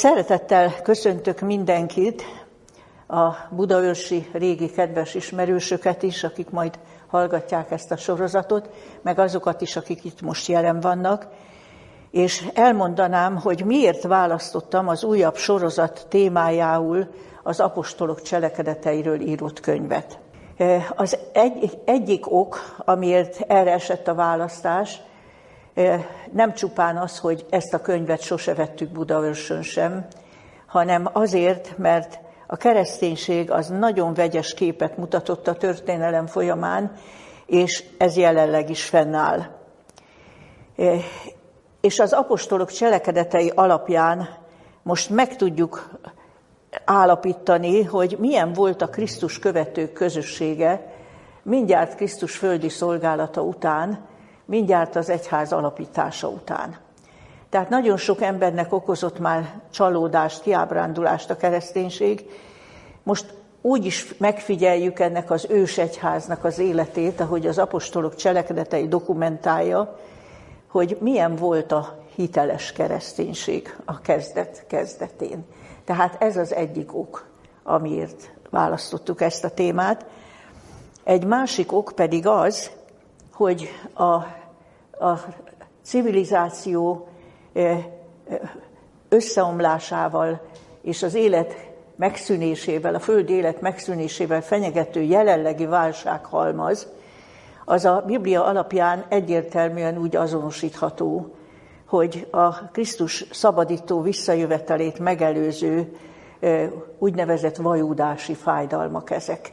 Szeretettel köszöntök mindenkit, a budaörsi régi kedves ismerősöket is, akik majd hallgatják ezt a sorozatot, meg azokat is, akik itt most jelen vannak. És elmondanám, hogy miért választottam az újabb sorozat témájául az apostolok cselekedeteiről írott könyvet. Az egyik ok, amiért erre esett a választás, nem csupán az, hogy ezt a könyvet sose vettük Budaörsön sem, hanem azért, mert a kereszténység az nagyon vegyes képet mutatott a történelem folyamán, és ez jelenleg is fennáll. És az apostolok cselekedetei alapján most meg tudjuk állapítani, hogy milyen volt a Krisztus követők közössége mindjárt Krisztus földi szolgálata után, mindjárt az egyház alapítása után. Tehát nagyon sok embernek okozott már csalódást, kiábrándulást a kereszténység. Most úgy is megfigyeljük ennek az ősegyháznak az életét, ahogy az apostolok cselekedetei dokumentálja, hogy milyen volt a hiteles kereszténység a kezdetén. Tehát ez az egyik ok, amiért választottuk ezt a témát. Egy másik ok pedig az, hogy a civilizáció összeomlásával és az élet megszűnésével, a földi élet megszűnésével fenyegető jelenlegi válsághalmaz, az a Biblia alapján egyértelműen úgy azonosítható, hogy a Krisztus szabadító visszajövetelét megelőző úgynevezett vajúdási fájdalmak ezek.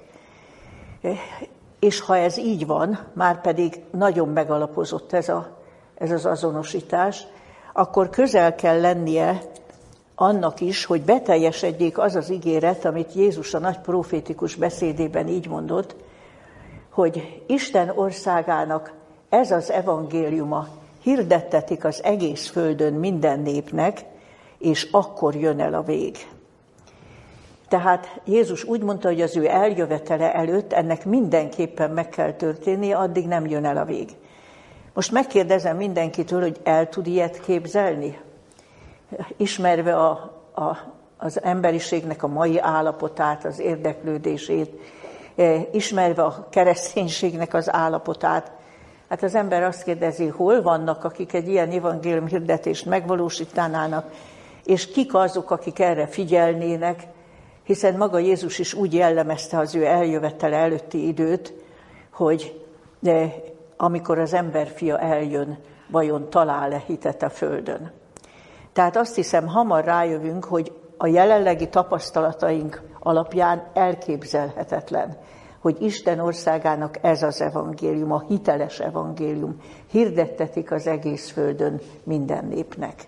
És ha ez így van, már pedig nagyon megalapozott ez az azonosítás, akkor közel kell lennie annak is, hogy beteljesedjék az az ígéret, amit Jézus a nagy profétikus beszédében így mondott, hogy Isten országának ez az evangéliuma hirdettetik az egész földön minden népnek, és akkor jön el a vég. Tehát Jézus úgy mondta, hogy az ő eljövetele előtt ennek mindenképpen meg kell történnie, addig nem jön el a vég. Most megkérdezem mindenkitől, hogy el tud ilyet képzelni? Ismerve az emberiségnek a mai állapotát, az érdeklődését, ismerve a kereszténységnek az állapotát, hát az ember azt kérdezi, hol vannak, akik egy ilyen evangélium hirdetést megvalósítanának, és kik azok, akik erre figyelnének, hiszen maga Jézus is úgy jellemezte az ő eljövetele előtti időt, hogy amikor az emberfia eljön, vajon talál-e hitet a földön. Tehát azt hiszem, hamar rájövünk, hogy a jelenlegi tapasztalataink alapján elképzelhetetlen, hogy Isten országának ez az evangélium, a hiteles evangélium, hirdettetik az egész földön minden népnek.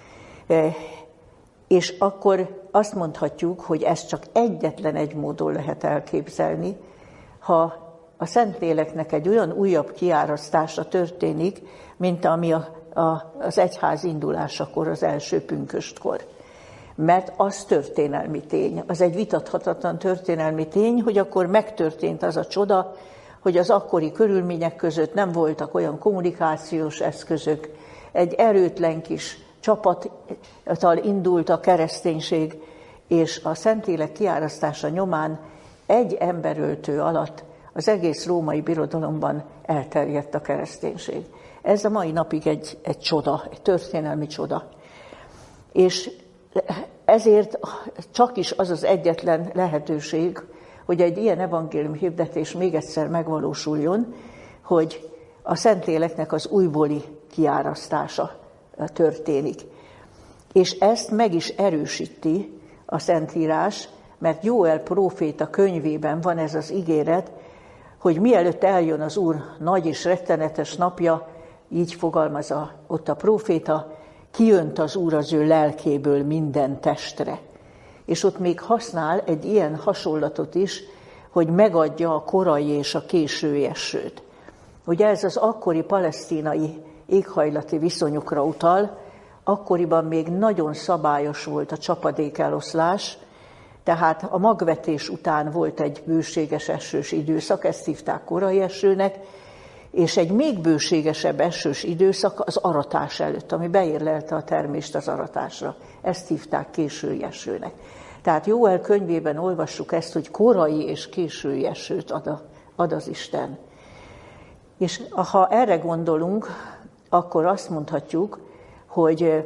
És akkor azt mondhatjuk, hogy ez csak egyetlen egy módon lehet elképzelni, ha a Szentléleknek egy olyan újabb kiárasztása történik, mint ami az egyház indulásakor, az első pünköstkor. Mert az történelmi tény, az egy vitathatatlan történelmi tény, hogy akkor megtörtént az a csoda, hogy az akkori körülmények között nem voltak olyan kommunikációs eszközök, egy erőtlen kis csapattal indult a kereszténység, és a Szentlélek kiárasztása nyomán egy emberöltő alatt az egész római birodalomban elterjedt a kereszténység. Ez a mai napig egy csoda, egy történelmi csoda. És ezért csak is az az egyetlen lehetőség, hogy egy ilyen evangélium hirdetés még egyszer megvalósuljon, hogy a Szentléleknek az újbóli kiárasztása történik. És ezt meg is erősíti a Szentírás, mert Jóel próféta könyvében van ez az ígéret, hogy mielőtt eljön az Úr nagy és rettenetes napja, így fogalmaz ott a próféta, kijönt az Úr az ő lelkéből minden testre. És ott még használ egy ilyen hasonlatot is, hogy megadja a korai és a késői esőt. Ugye ez az akkori palesztinai éghajlati viszonyokra utal, akkoriban még nagyon szabályos volt a csapadékeloszlás, tehát a magvetés után volt egy bőséges esős időszak, ezt hívták korai esőnek, és egy még bőségesebb esős időszak az aratás előtt, ami beérlelte a termést az aratásra. Ezt hívták késői esőnek. Tehát Jóel könyvében olvassuk ezt, hogy korai és késői esőt ad az Isten. És ha erre gondolunk, akkor azt mondhatjuk, hogy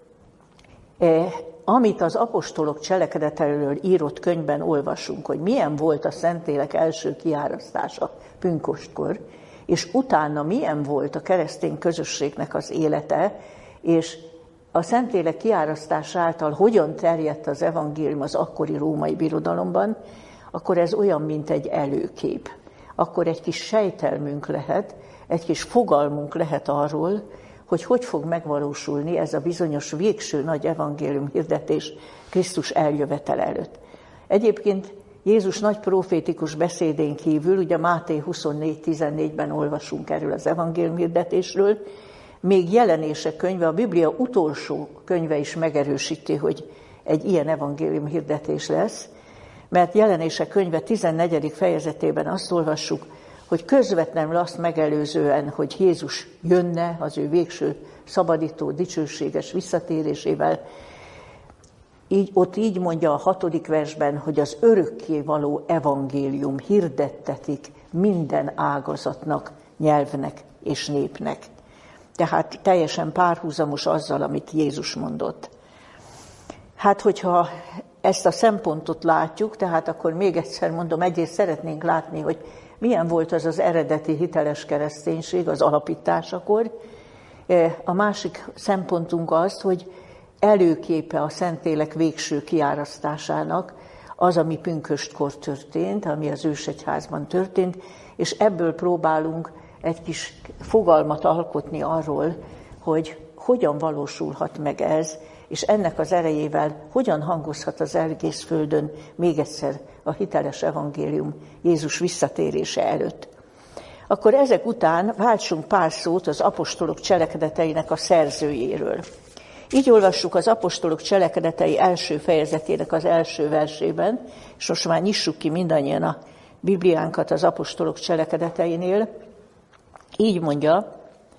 amit az apostolok cselekedeteiről írott könyvben olvasunk, hogy milyen volt a Szentlélek első kiárasztása pünköstkor, és utána milyen volt a keresztény közösségnek az élete, és a Szentlélek kiárasztás által hogyan terjedt az evangélium az akkori római birodalomban, akkor ez olyan, mint egy előkép. Akkor egy kis sejtelmünk lehet, egy kis fogalmunk lehet arról, hogy fog megvalósulni ez a bizonyos végső nagy evangélium hirdetés Krisztus eljövetele előtt. Egyébként Jézus nagy profétikus beszédén kívül, ugye Máté 24:14-ben olvasunk erről az evangélium hirdetésről, még Jelenések könyve, a Biblia utolsó könyve is megerősíti, hogy egy ilyen evangélium hirdetés lesz, mert Jelenések könyve 14. fejezetében azt olvassuk, hogy közvetlenül azt megelőzően, hogy Jézus jönne az ő végső szabadító, dicsőséges visszatérésével, ott így mondja a 6. versben, hogy az örökkévaló evangélium hirdettetik minden ágazatnak, nyelvnek és népnek. Tehát teljesen párhuzamos azzal, amit Jézus mondott. Hát, hogyha ezt a szempontot látjuk, tehát akkor még egyszer mondom, egyrészt szeretnénk látni, hogy milyen volt az eredeti hiteles kereszténység az alapításakor. A másik szempontunk az, hogy előképe a Szentlélek végső kiárasztásának az, ami pünköstkor történt, ami az ősegyházban történt, és ebből próbálunk egy kis fogalmat alkotni arról, hogy hogyan valósulhat meg ez, és ennek az erejével hogyan hangozhat az egész földön még egyszer a hiteles evangélium Jézus visszatérése előtt. Akkor ezek után váltsunk pár szót az apostolok cselekedeteinek a szerzőjéről. Így olvassuk az apostolok cselekedetei első fejezetének az első versében, és most már nyissuk ki mindannyian a Bibliánkat az apostolok cselekedeteinél. Így mondja,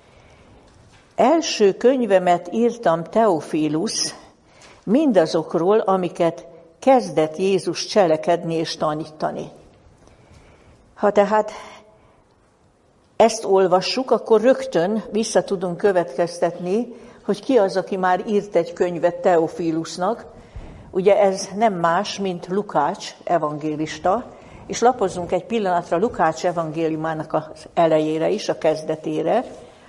első könyvemet írtam, Teofilus, mindazokról, amiket kezdett Jézus cselekedni és tanítani. Ha tehát ezt olvassuk, akkor rögtön vissza tudunk következtetni, hogy ki az, aki már írt egy könyvet Teofilusnak. Ugye ez nem más, mint Lukács evangélista, és lapozzunk egy pillanatra Lukács evangéliumának az elejére is, a kezdetére,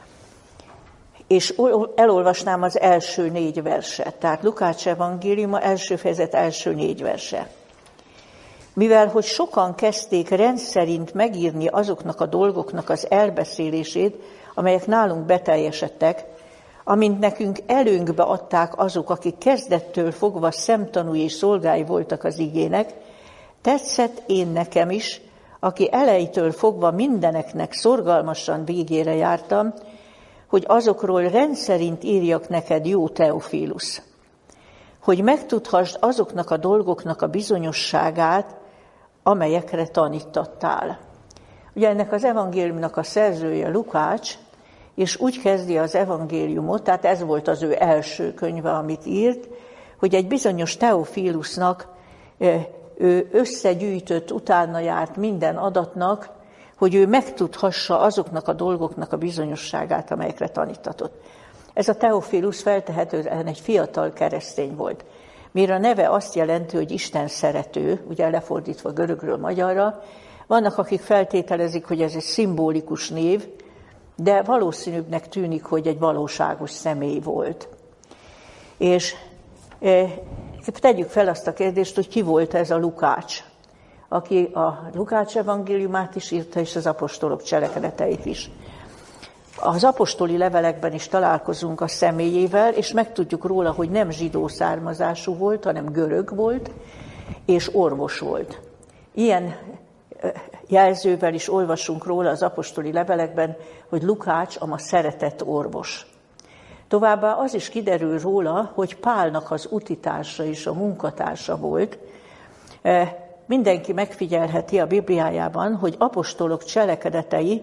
és elolvasnám az első 4 verset. Tehát Lukács evangéliuma első fejezet első 4 verse. Mivel, hogy sokan kezdték rendszerint megírni azoknak a dolgoknak az elbeszélését, amelyek nálunk beteljesedtek, amint nekünk előnkbe adták azok, akik kezdettől fogva szemtanúi és szolgái voltak az igének, tetszett én nekem is, aki elejétől fogva mindeneknek szorgalmasan végére jártam, hogy azokról rendszerint írjak neked, jó Teofilus, hogy megtudhassd azoknak a dolgoknak a bizonyosságát, amelyekre tanítattál. Ugye ennek az evangéliumnak a szerzője Lukács, és úgy kezdi az evangéliumot, tehát ez volt az ő első könyve, amit írt, hogy egy bizonyos Teofilusnak ő összegyűjtött, utána járt minden adatnak, hogy ő megtudhassa azoknak a dolgoknak a bizonyosságát, amelyekre tanítatott. Ez a Teofilus feltehetően egy fiatal keresztény volt. Mire a neve azt jelenti, hogy Isten szerető, ugye lefordítva görögről magyarra, vannak, akik feltételezik, hogy ez egy szimbolikus név, de valószínűbbnek tűnik, hogy egy valóságos személy volt. És tegyük fel azt a kérdést, hogy ki volt ez a Lukács, aki a Lukács evangéliumát is írta, és az apostolok cselekedeteit is. Az apostoli levelekben is találkozunk a személyével, és megtudjuk róla, hogy nem zsidó származású volt, hanem görög volt, és orvos volt. Ilyen jelzővel is olvasunk róla az apostoli levelekben, hogy Lukács a szeretett orvos. Továbbá az is kiderül róla, hogy Pálnak az utitársa és a munkatársa volt. Mindenki megfigyelheti a Bibliájában, hogy apostolok cselekedetei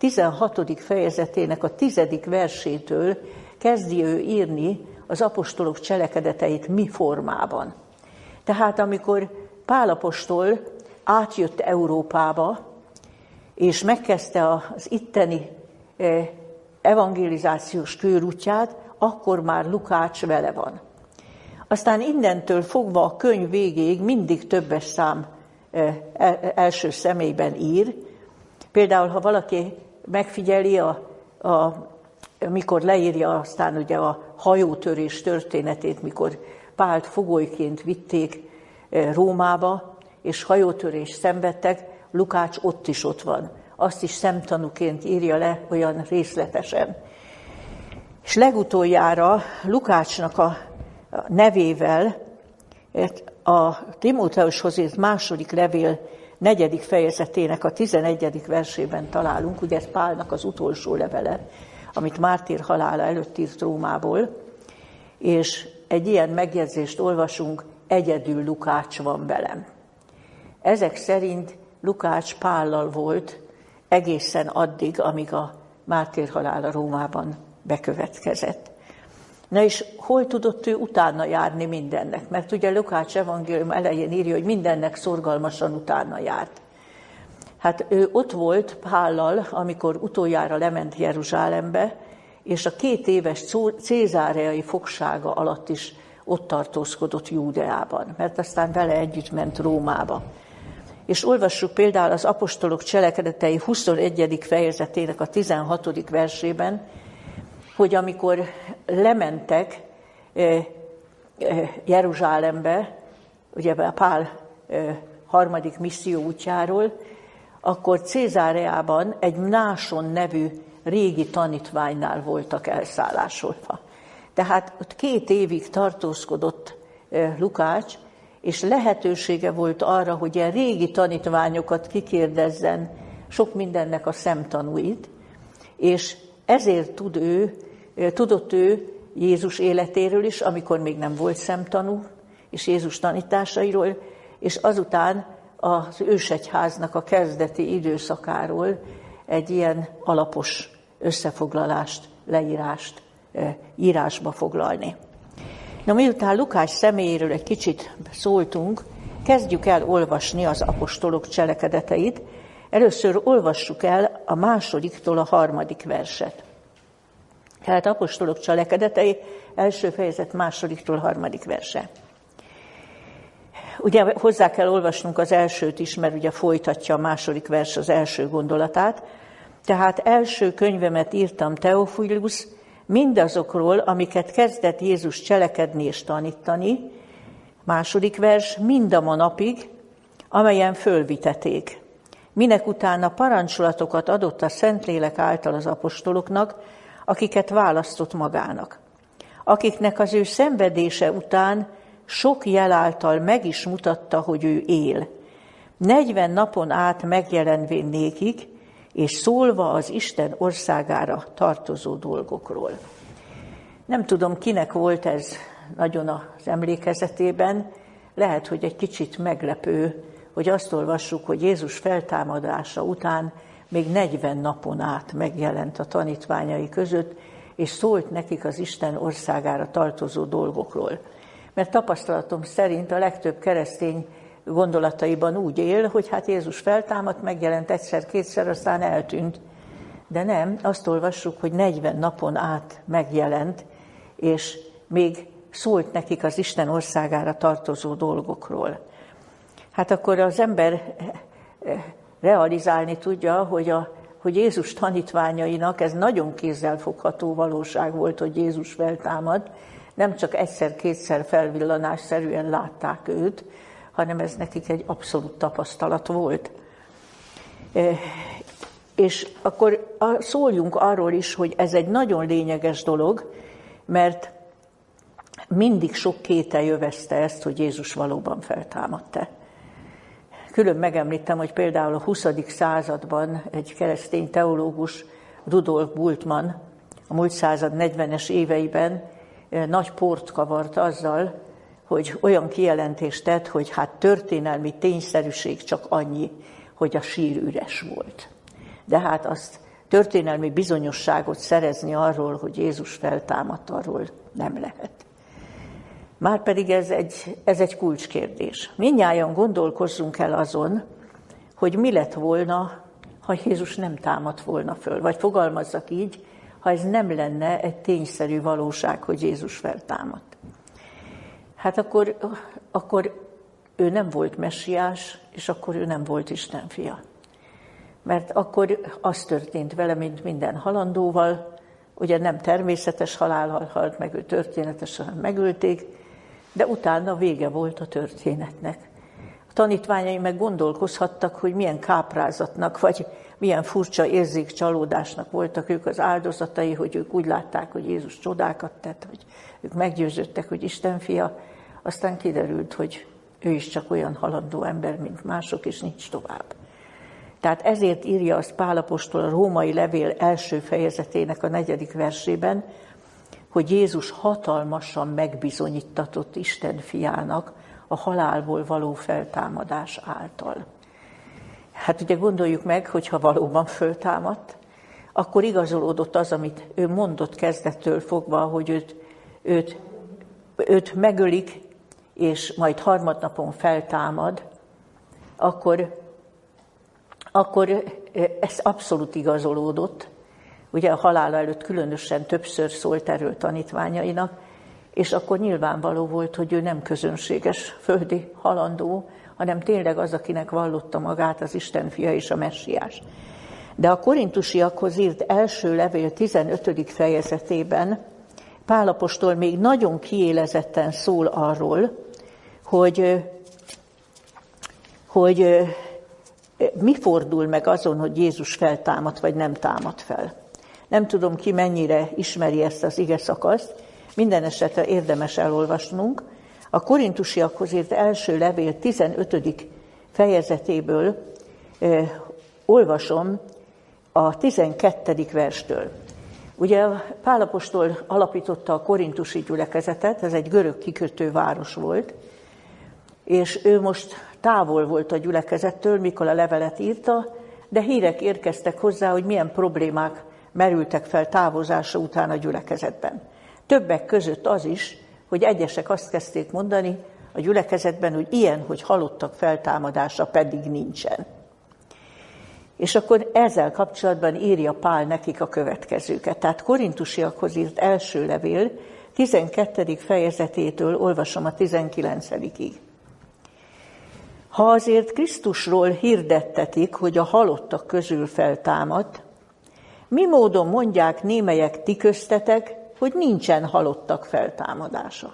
16. fejezetének a 10. versétől kezdi ő írni az apostolok cselekedeteit mi formában. Tehát amikor Pál apostol átjött Európába, és megkezdte az itteni evangelizációs körútját, akkor már Lukács vele van. Aztán innentől fogva a könyv végéig mindig többes szám első személyben ír. Például, ha valaki megfigyeli, mikor leírja aztán ugye a hajótörés történetét, mikor Pált fogolyként vitték Rómába, és hajótörés szenvedtek, Lukács ott van. Azt is szemtanúként írja le olyan részletesen. És legutoljára Lukácsnak a nevével a Timóteushoz írt második levél 4. fejezetének a 11. versében találunk, ugye ez Pálnak az utolsó levele, amit mártír halála előtt írt Rómából, és egy ilyen megjegyzést olvasunk, egyedül Lukács van velem. Ezek szerint Lukács Pállal volt egészen addig, amíg a mártír halála Rómában bekövetkezett. Na és hol tudott ő utána járni mindennek? Mert ugye Lukács evangélium elején írja, hogy mindennek szorgalmasan utána járt. Hát ő ott volt Pállal, amikor utoljára lement Jeruzsálembe, és a 2 éves cézáreai fogsága alatt is ott tartózkodott Júdeában, mert aztán vele együtt ment Rómába. És olvassuk például az apostolok cselekedetei 21. fejezetének a 16. versében, hogy amikor lementek Jeruzsálembe, ugye Pál harmadik misszió útjáról, akkor Cézáreában egy Mnáson nevű régi tanítványnál voltak elszállásolva. Tehát ott 2 évig tartózkodott Lukács, és lehetősége volt arra, hogy ilyen régi tanítványokat kikérdezzen, sok mindennek a szemtanúit, és ezért tudott ő Jézus életéről is, amikor még nem volt szemtanú, és Jézus tanításairól, és azután az ősegyháznak a kezdeti időszakáról egy ilyen alapos összefoglalást, leírást írásba foglalni. Na, miután Lukács személyéről egy kicsit szóltunk, kezdjük el olvasni az apostolok cselekedeteit. Először olvassuk el a 2-től a 3. verset. Tehát apostolok cselekedetei, első fejezet 2-től 3. verse. Ugye hozzá kell olvasnunk az elsőt is, mert ugye folytatja a 2. vers az első gondolatát. Tehát első könyvemet írtam, Teofilus, mindazokról, amiket kezdett Jézus cselekedni és tanítani. 2. vers, mindama napig, amelyen fölviteték. Minek utána parancsolatokat adott a Szentlélek által az apostoloknak, akiket választott magának. Akiknek az ő szenvedése után sok jel által meg is mutatta, hogy ő él. 40 napon át megjelenvén nékik, és szólva az Isten országára tartozó dolgokról. Nem tudom, kinek volt ez nagyon az emlékezetében, lehet, hogy egy kicsit meglepő, hogy azt olvassuk, hogy Jézus feltámadása után még 40 napon át megjelent a tanítványai között, és szólt nekik az Isten országára tartozó dolgokról. Mert tapasztalatom szerint a legtöbb keresztény gondolataiban úgy él, hogy hát Jézus feltámadt, megjelent egyszer-kétszer, aztán eltűnt. De nem, azt olvassuk, hogy 40 napon át megjelent, és még szólt nekik az Isten országára tartozó dolgokról. Hát akkor az ember realizálni tudja, hogy Jézus tanítványainak ez nagyon kézzelfogható valóság volt, hogy Jézus feltámad. Nem csak egyszer-kétszer felvillanásszerűen látták őt, hanem ez nekik egy abszolút tapasztalat volt. És akkor szóljunk arról is, hogy ez egy nagyon lényeges dolog, mert mindig sok kételj övezte ezt, hogy Jézus valóban feltámadt-e. Külön megemlítem, hogy például a 20. században egy keresztény teológus, Rudolf Bultmann, a múlt század 40-es éveiben nagy port kavart azzal, hogy olyan kijelentést tett, hogy hát történelmi tényszerűség csak annyi, hogy a sír üres volt. De hát azt történelmi bizonyosságot szerezni arról, hogy Jézus feltámadt, arról nem lehet. Márpedig ez egy kulcskérdés. Mindnyájan gondolkozzunk el azon, hogy mi lett volna, ha Jézus nem támadt volna föl. Vagy fogalmazzak így, ha ez nem lenne egy tényszerű valóság, hogy Jézus feltámadt. Hát akkor ő nem volt messiás, és akkor ő nem volt Isten fia. Mert akkor az történt vele, mint minden halandóval, ugye nem természetes halállal halt meg, ő történetesen megölték, de utána vége volt a történetnek. A tanítványai meg gondolkozhattak, hogy milyen káprázatnak, vagy milyen furcsa érzékcsalódásnak voltak ők az áldozatai, hogy ők úgy látták, hogy Jézus csodákat tett, hogy ők meggyőződtek, hogy Isten fia. Aztán kiderült, hogy ő is csak olyan halandó ember, mint mások, és nincs tovább. Tehát ezért írja azt Pál apostol a római levél első fejezetének a 4. versében, hogy Jézus hatalmasan megbizonyítatott Isten fiának a halálból való feltámadás által. Hát ugye gondoljuk meg, hogyha valóban föltámadt, akkor igazolódott az, amit ő mondott kezdettől fogva, hogy őt megölik, és majd harmadnapon feltámad, akkor ez abszolút igazolódott. Ugye a halála előtt különösen többször szólt erről tanítványainak, és akkor nyilvánvaló volt, hogy ő nem közönséges földi halandó, hanem tényleg az, akinek vallotta magát az Isten fia és a messiás. De a korintusiakhoz írt első levél 15. fejezetében Pál apostol még nagyon kiélezetten szól arról, hogy mi fordul meg azon, hogy Jézus feltámadt, vagy nem támadt fel. Nem tudom, ki mennyire ismeri ezt az ige szakaszt, minden esetre érdemes elolvasnunk. A korintusiakhoz írt első levél 15. fejezetéből olvasom a 12. verstől. Ugye Pál apostol alapította a korintusi gyülekezetet, ez egy görög kikötő város volt, és ő most távol volt a gyülekezettől, mikor a levelet írta, de hírek érkeztek hozzá, hogy milyen problémák merültek fel távozása után a gyülekezetben. Többek között az is, hogy egyesek azt kezdték mondani a gyülekezetben, hogy ilyen, hogy halottak feltámadása pedig nincsen. És akkor ezzel kapcsolatban írja Pál nekik a következőket. Tehát korintusiakhoz írt első levél 12. fejezetétől olvasom a 19-ig. Ha azért Krisztusról hirdettetik, hogy a halottak közül feltámadt, mi módon mondják némelyek ti köztetek, hogy nincsen halottak feltámadása?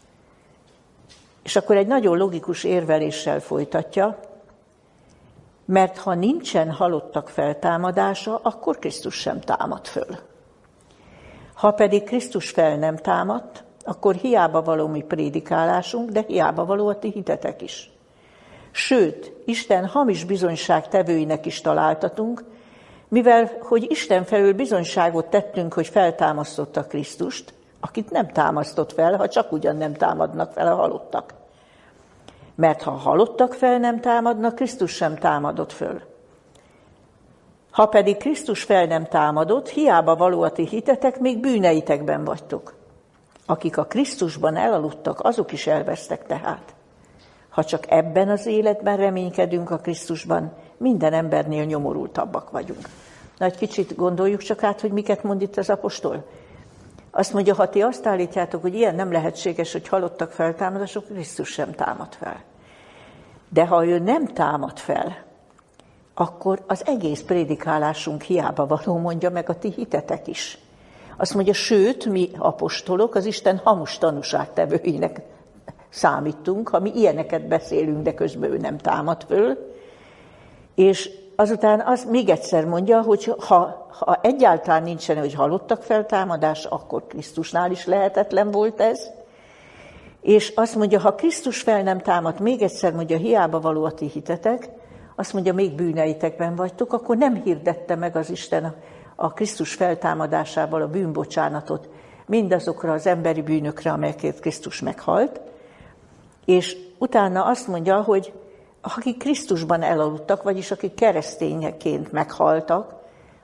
És akkor egy nagyon logikus érveléssel folytatja, mert ha nincsen halottak feltámadása, akkor Krisztus sem támad föl. Ha pedig Krisztus fel nem támadt, akkor hiába való mi prédikálásunk, de hiába való a ti hitetek is. Sőt, Isten hamis bizonyságtevőinek is találtatunk, mivel, hogy Isten felől bizonyságot tettünk, hogy feltámasztotta Krisztust, akit nem támasztott fel, ha csak ugyan nem támadnak fel a halottak. Mert ha a halottak fel nem támadnak, Krisztus sem támadott föl. Ha pedig Krisztus fel nem támadott, hiába való a ti hitetek, még bűneitekben vagytok. Akik a Krisztusban elaludtak, azok is elvesztek tehát. Ha csak ebben az életben reménykedünk a Krisztusban, minden embernél nyomorultabbak vagyunk. Na, egy kicsit gondoljuk csak át, hogy miket mond itt az apostol. Azt mondja, ha ti azt állítjátok, hogy ilyen nem lehetséges, hogy halottak feltámadások, Krisztus sem támad fel. De ha ő nem támad fel, akkor az egész prédikálásunk hiába való, mondja meg a ti hitetek is. Azt mondja, sőt, mi apostolok az Isten hamus tanúságtevőinek számítunk, ha mi ilyeneket beszélünk, de közben ő nem támad föl. És azután az még egyszer mondja, hogy ha egyáltalán nincsen, hogy halottak feltámadás, akkor Krisztusnál is lehetetlen volt ez. És azt mondja, ha Krisztus fel nem támad, még egyszer mondja, hiába való a ti hitetek, azt mondja, még bűneitekben vagytok, akkor nem hirdette meg az Isten a Krisztus feltámadásával a bűnbocsánatot mindazokra az emberi bűnökre, amelyekért Krisztus meghalt. És utána azt mondja, hogy akik Krisztusban elaludtak, vagyis akik keresztényeként meghaltak,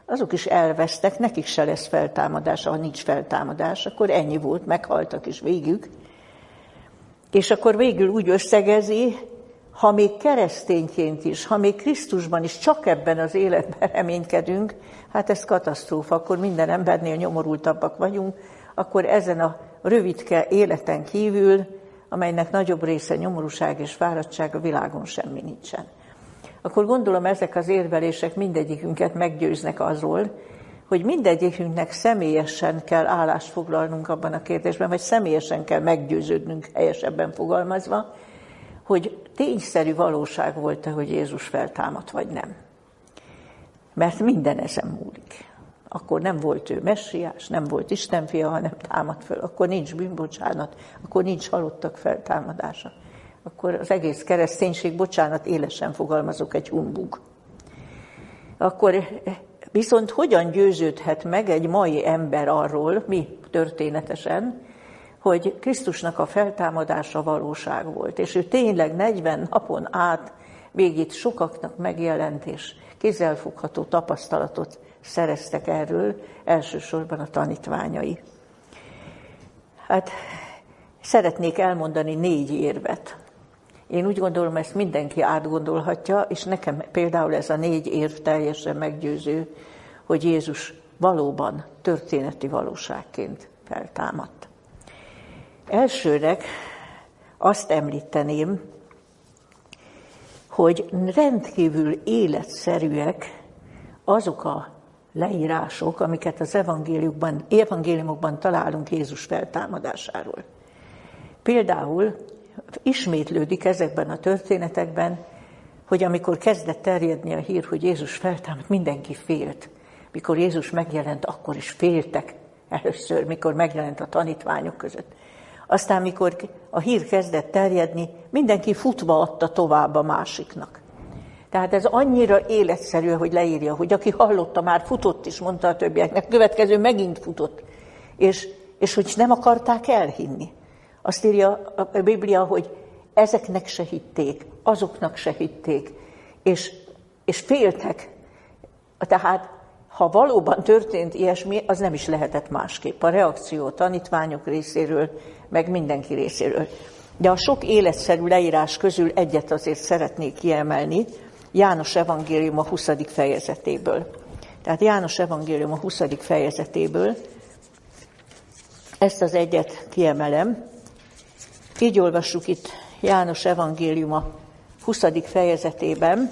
azok is elvesztek, nekik se lesz feltámadás, ha nincs feltámadás, akkor ennyi volt, meghaltak is végük. És akkor végül úgy összegezi, ha még keresztényként is, ha még Krisztusban is csak ebben az életben reménykedünk, hát ez katasztrófa, akkor minden embernél nyomorultabbak vagyunk, akkor ezen a rövidke életen kívül, amelynek nagyobb része nyomorúság és fáradtság, a világon semmi nincsen. Akkor gondolom ezek az érvelések mindegyikünket meggyőznek azról, hogy mindegyikünknek személyesen kell állást foglalnunk abban a kérdésben, vagy személyesen kell meggyőződnünk, helyesebben fogalmazva, hogy tényszerű valóság volt-e, hogy Jézus feltámadt, vagy nem. Mert minden ezen múlik. Akkor nem volt ő messiás, nem volt Isten fia, hanem támadt föl. Akkor nincs bűnbocsánat, akkor nincs halottak feltámadása. Akkor az egész kereszténység, bocsánat, élesen fogalmazok, egy humbug. Akkor viszont hogyan győződhet meg egy mai ember arról, mi történetesen, hogy Krisztusnak a feltámadása valóság volt, és ő tényleg 40 napon át még itt sokaknak megjelent, és kézzelfogható tapasztalatot szereztek erről, elsősorban a tanítványai. Hát szeretnék elmondani 4 érvet. Én úgy gondolom, ezt mindenki átgondolhatja, és nekem például ez a 4 érv teljesen meggyőző, hogy Jézus valóban történeti valóságként feltámadt. Elsőnek azt említeném, hogy rendkívül életszerűek azok a leírások, amiket az evangéliumokban találunk Jézus feltámadásáról. Például ismétlődik ezekben a történetekben, hogy amikor kezdett terjedni a hír, hogy Jézus feltámadt, mindenki félt. Mikor Jézus megjelent, akkor is féltek először, mikor megjelent a tanítványok között. Aztán, mikor a hír kezdett terjedni, mindenki futva adta tovább a másiknak. Tehát ez annyira életszerű, hogy leírja, hogy aki hallotta, már futott is, mondta a többieknek, következő megint futott. És hogy nem akarták elhinni. Azt írja a Biblia, hogy ezeknek se hitték, azoknak se hitték, és féltek. Tehát, ha valóban történt ilyesmi, az nem is lehetett másképp. A reakció a tanítványok részéről, meg mindenki részéről. De a sok életszerű leírás közül egyet azért szeretnék kiemelni, János evangélium a 20. fejezetéből. Tehát János evangélium a 20. fejezetéből, ezt az egyet kiemelem. Így olvassuk itt János evangélium a 20. fejezetében.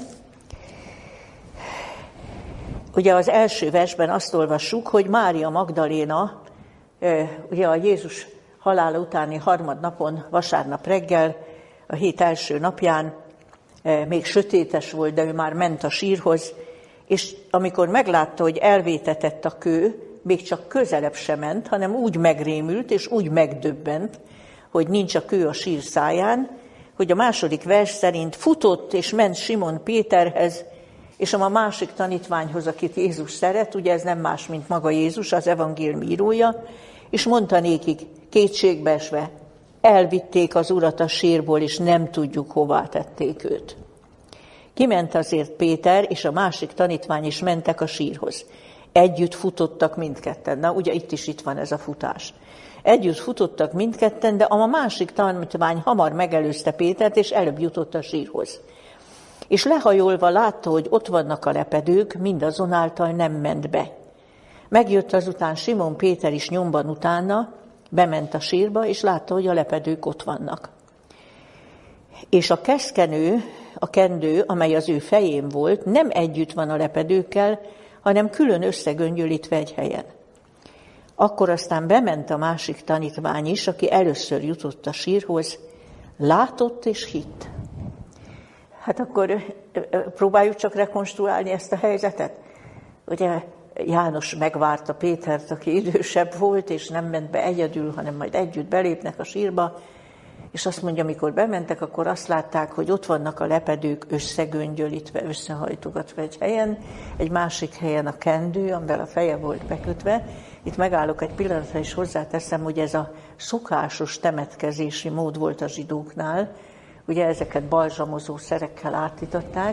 Ugye az első versben azt olvassuk, hogy Mária Magdaléna, ugye a Jézus halála utáni harmadnapon, vasárnap reggel, a hét első napján, még sötétes volt, de ő már ment a sírhoz, és amikor meglátta, hogy elvétetett a kő, még csak közelebb sem ment, hanem úgy megrémült, és úgy megdöbbent, hogy nincs a kő a sír száján, hogy a második vers szerint futott és ment Simon Péterhez, és a másik tanítványhoz, akit Jézus szeret, ugye ez nem más, mint maga Jézus, az evangélium írója, és mondta nékik, kétségbeesve, elvitték az Urat a sírból, és nem tudjuk, hová tették őt. Kiment azért Péter, és a másik tanítvány is mentek a sírhoz. Együtt futottak mindketten. Na, ugye itt van ez a futás. Együtt futottak mindketten, de a másik tanítvány hamar megelőzte Pétert, és előbb jutott a sírhoz. És lehajolva látta, hogy ott vannak a lepedők, mindazonáltal nem ment be. Megjött azután Simon Péter is nyomban utána, bement a sírba, és látta, hogy a lepedők ott vannak. És a kendő, amely az ő fején volt, nem együtt van a lepedőkkel, hanem külön összegöngyölítve egy helyen. Akkor aztán bement a másik tanítvány is, aki először jutott a sírhoz, látott és hitt. Hát akkor próbáljuk csak rekonstruálni ezt a helyzetet. Ugye János megvárta Pétert, aki idősebb volt, és nem ment be egyedül, hanem majd együtt belépnek a sírba, és azt mondja, amikor bementek, akkor azt látták, hogy ott vannak a lepedők összegöngyölítve, összehajtogatva egy helyen, egy másik helyen a kendő, amivel a feje volt bekötve. Itt megállok egy pillanatra, és hozzáteszem, hogy ez a szokásos temetkezési mód volt a zsidóknál. Ugye ezeket balzsamozó szerekkel átítatták,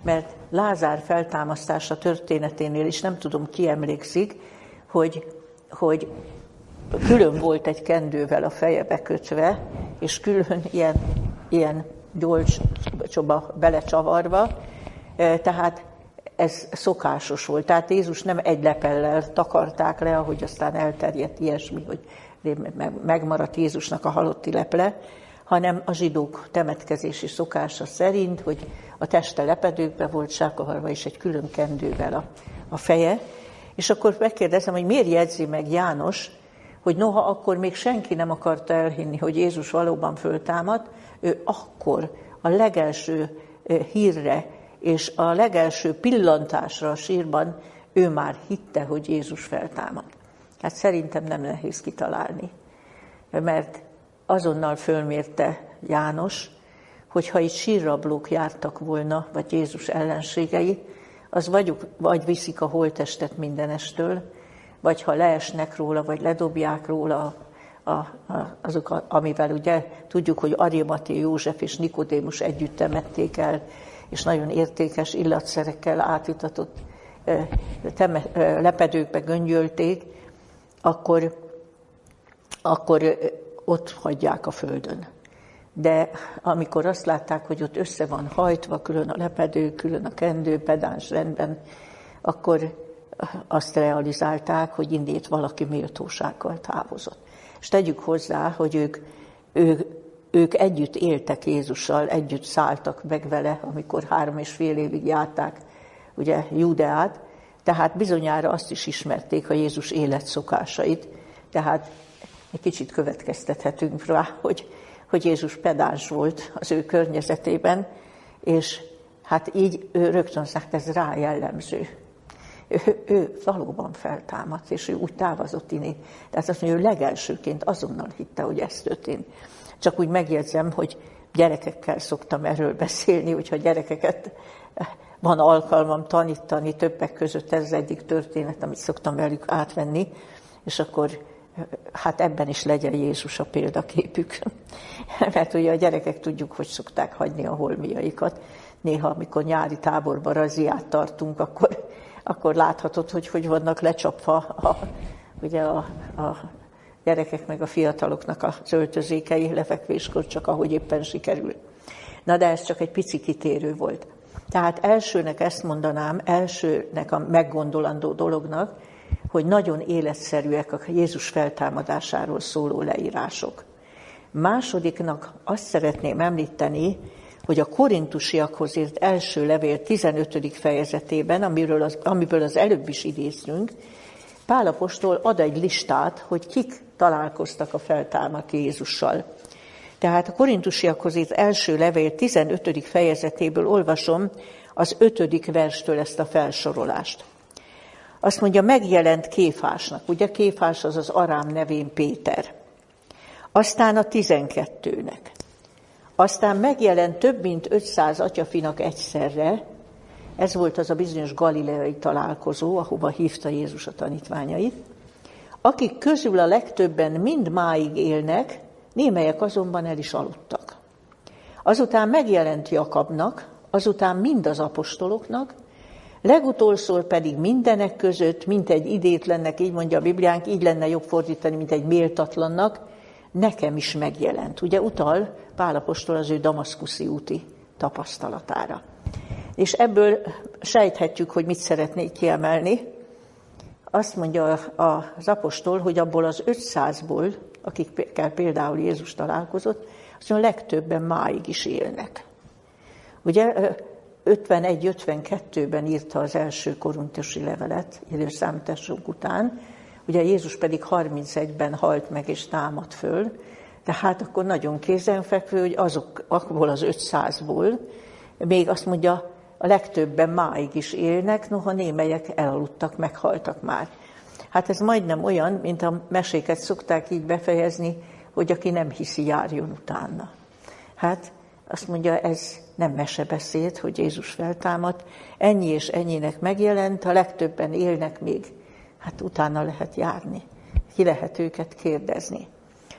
mert Lázár feltámasztása történeténél is nem tudom, ki emlékszik, hogy külön volt egy kendővel a feje bekötve, és külön ilyen gyolcsba belecsavarva, tehát ez szokásos volt. Tehát Jézus nem egy lepellel takarták le, ahogy aztán elterjedt ilyesmi, hogy megmaradt Jézusnak a halotti leple, hanem a zsidók temetkezési szokása szerint, hogy a teste lepedőkbe volt sákavarva, és egy külön kendővel a feje. És akkor megkérdezem, hogy miért jegyzi meg János, hogy noha akkor még senki nem akarta elhinni, hogy Jézus valóban föltámadt, ő akkor a legelső hírre és a legelső pillantásra a sírban ő már hitte, hogy Jézus feltámadt. Hát szerintem nem nehéz kitalálni, mert azonnal fölmérte János, hogy ha itt sírrablók jártak volna, vagy Jézus ellenségei, az vagy viszik a holttestet mindenestől, vagy ha leesnek róla, vagy ledobják róla azok, amivel ugye tudjuk, hogy Arimathé József és Nikodémus együtt temették el, és nagyon értékes illatszerekkel átitatott lepedőkbe göngyölték, akkor ott hagyják a földön. De amikor azt látták, hogy ott össze van hajtva, külön a lepedő, külön a kendő, pedáns rendben, akkor azt realizálták, hogy innét valaki méltósággal távozott. És tegyük hozzá, hogy ők együtt éltek Jézussal, együtt szálltak meg vele, amikor 3,5 évig járták ugye, Júdeát, tehát bizonyára azt is ismerték a Jézus életszokásait, tehát egy kicsit következtethetünk rá, hogy Jézus pedáns volt az ő környezetében, és hát így rögtön sagt, ez rá jellemző. Ő valóban feltámadt, és ő úgy távozott innét. Tehát azt mondja, ő legelsőként azonnal hitte, hogy ez történt. Csak úgy megjegyzem, hogy gyerekekkel szoktam erről beszélni, hogyha gyerekeket van alkalmam tanítani, többek között ez az egyik történet, amit szoktam velük átvenni, és akkor hát ebben is legyen Jézus a példaképük. Mert ugye a gyerekek tudjuk, hogy szokták hagyni a holmiaikat. Néha, amikor nyári táborban razziát tartunk, akkor láthatod, hogy vannak lecsapva ugye a gyerekek meg a fiataloknak az öltözékei lefekvéskor, csak ahogy éppen sikerül. Na de ez csak egy pici kitérő volt. Tehát elsőnek ezt mondanám, elsőnek a meggondolandó dolognak, hogy nagyon életszerűek a Jézus feltámadásáról szóló leírások. Másodiknak azt szeretném említeni, hogy a korintusiakhoz írt első levél 15. fejezetében, amiből az előbb is idéztünk, Pál apostol ad egy listát, hogy kik találkoztak a feltámadt Jézussal. Tehát a korintusiakhoz írt első levél 15. fejezetéből olvasom az 5. verstől ezt a felsorolást. Azt mondja, megjelent Kéfásnak, ugye Kéfás az arám nevén Péter. Aztán a 12-nek. Aztán megjelent több mint 500 atyafinak egyszerre, ez volt az a bizonyos galileai találkozó, ahova hívta Jézus a tanítványait, akik közül a legtöbben mind máig élnek, némelyek azonban el is aludtak. Azután megjelent Jakabnak, azután mind az apostoloknak, legutolszor pedig mindenek között, mint egy idétlennek, így mondja a Bibliánk, így lenne jobb fordítani, mint egy méltatlannak, nekem is megjelent. Ugye utal Pál apostol az ő damaszkuszi úti tapasztalatára. És ebből sejthetjük, hogy mit szeretnék kiemelni. Azt mondja az apostol, hogy abból az 500-ból, akikkel például Jézus találkozott, azt mondja, legtöbben máig is élnek. Ugye 51-52-ben írta az első korintusi levelet, időszámításunk után, ugye Jézus pedig 31-ben halt meg és támadt föl, tehát akkor nagyon kézenfekvő, hogy azokból az 500-ból, még azt mondja, a legtöbben máig is élnek, noha némelyek elaludtak, meghaltak már. Hát ez majdnem olyan, mint a meséket szokták így befejezni, hogy aki nem hiszi, járjon utána. Hát azt mondja, ez nem mesebeszéd, hogy Jézus feltámadt, ennyi és ennyinek megjelent, a legtöbben élnek még, hát utána lehet járni, ki lehet őket kérdezni.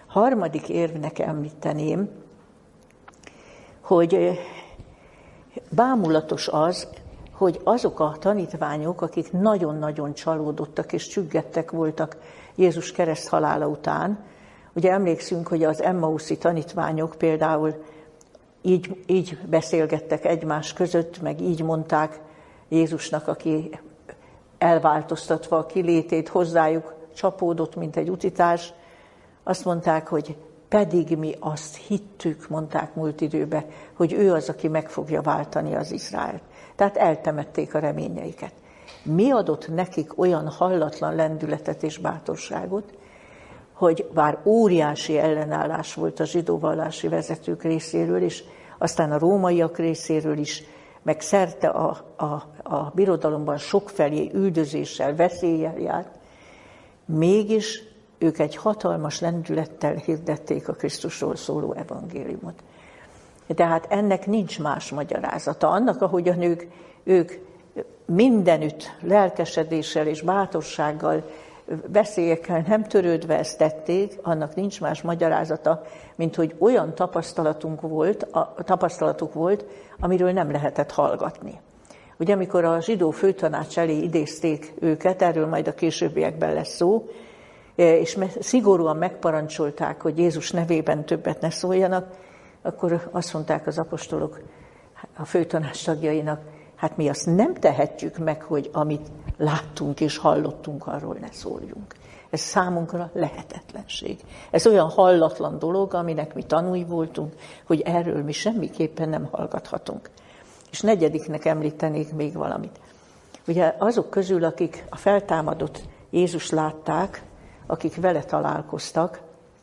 Harmadik érvnek említeném, hogy bámulatos az, hogy azok a tanítványok, akik nagyon-nagyon csalódottak és csüggettek voltak Jézus kereszthalála után, ugye emlékszünk, hogy az emmauszi tanítványok például így beszélgettek egymás között, meg így mondták Jézusnak, aki elváltoztatva a kilétét hozzájuk csapódott, mint egy utitárs. Azt mondták, hogy pedig mi azt hittük, mondták múlt időben, hogy ő az, aki meg fogja váltani az Izraelt. Tehát eltemették a reményeiket. Mi adott nekik olyan hallatlan lendületet és bátorságot, hogy bár óriási ellenállás volt a zsidó vallási vezetők részéről, és aztán a rómaiak részéről is, meg szerte a birodalomban sokfelé üldözéssel, veszéllyel járt, mégis ők egy hatalmas lendülettel hirdették a Krisztusról szóló evangéliumot. Tehát ennek nincs más magyarázata. Annak, ahogyan ők mindenütt lelkesedéssel és bátorsággal, veszélyekkel nem törődve ezt tették, annak nincs más magyarázata, mint hogy olyan tapasztalatuk volt, amiről nem lehetett hallgatni. Ugye amikor a zsidó főtanács elé idézték őket, erről majd a későbbiekben lesz szó, és szigorúan megparancsolták, hogy Jézus nevében többet ne szóljanak, akkor azt mondták az apostolok a főtanács tagjainak, hát mi azt nem tehetjük meg, hogy amit láttunk és hallottunk, arról ne szóljunk. Ez számunkra lehetetlenség. Ez olyan hallatlan dolog, aminek mi tanúi voltunk, hogy erről mi semmiképpen nem hallgathatunk. És negyediknek említenék még valamit. Ugye azok közül, akik a feltámadott Jézus látták, akik vele találkoztak,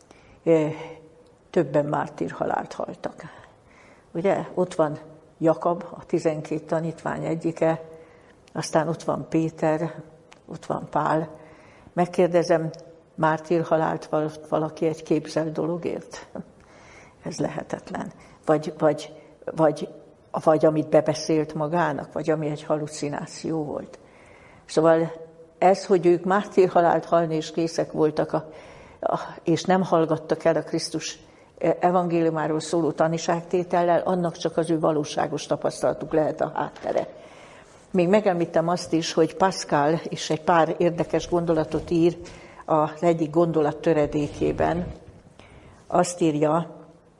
többen mártírhalált haltak. Ugye ott van Jakab, a 12 tanítvány egyike, aztán ott van Péter, ott van Pál. Megkérdezem, mártírhalált valaki egy képzelt dologért? Ez lehetetlen. Vagy amit bebeszélt magának, vagy ami egy halucináció volt. Szóval ez, hogy ők mártírhalált halni és készek voltak, és nem hallgattak el a Krisztus evangéliumáról szóló tanúságtétellel, annak csak az ő valóságos tapasztalatuk lehet a háttere. Még megemlítem azt is, hogy Pascal is egy pár érdekes gondolatot ír az egyik gondolat töredékében. Azt írja,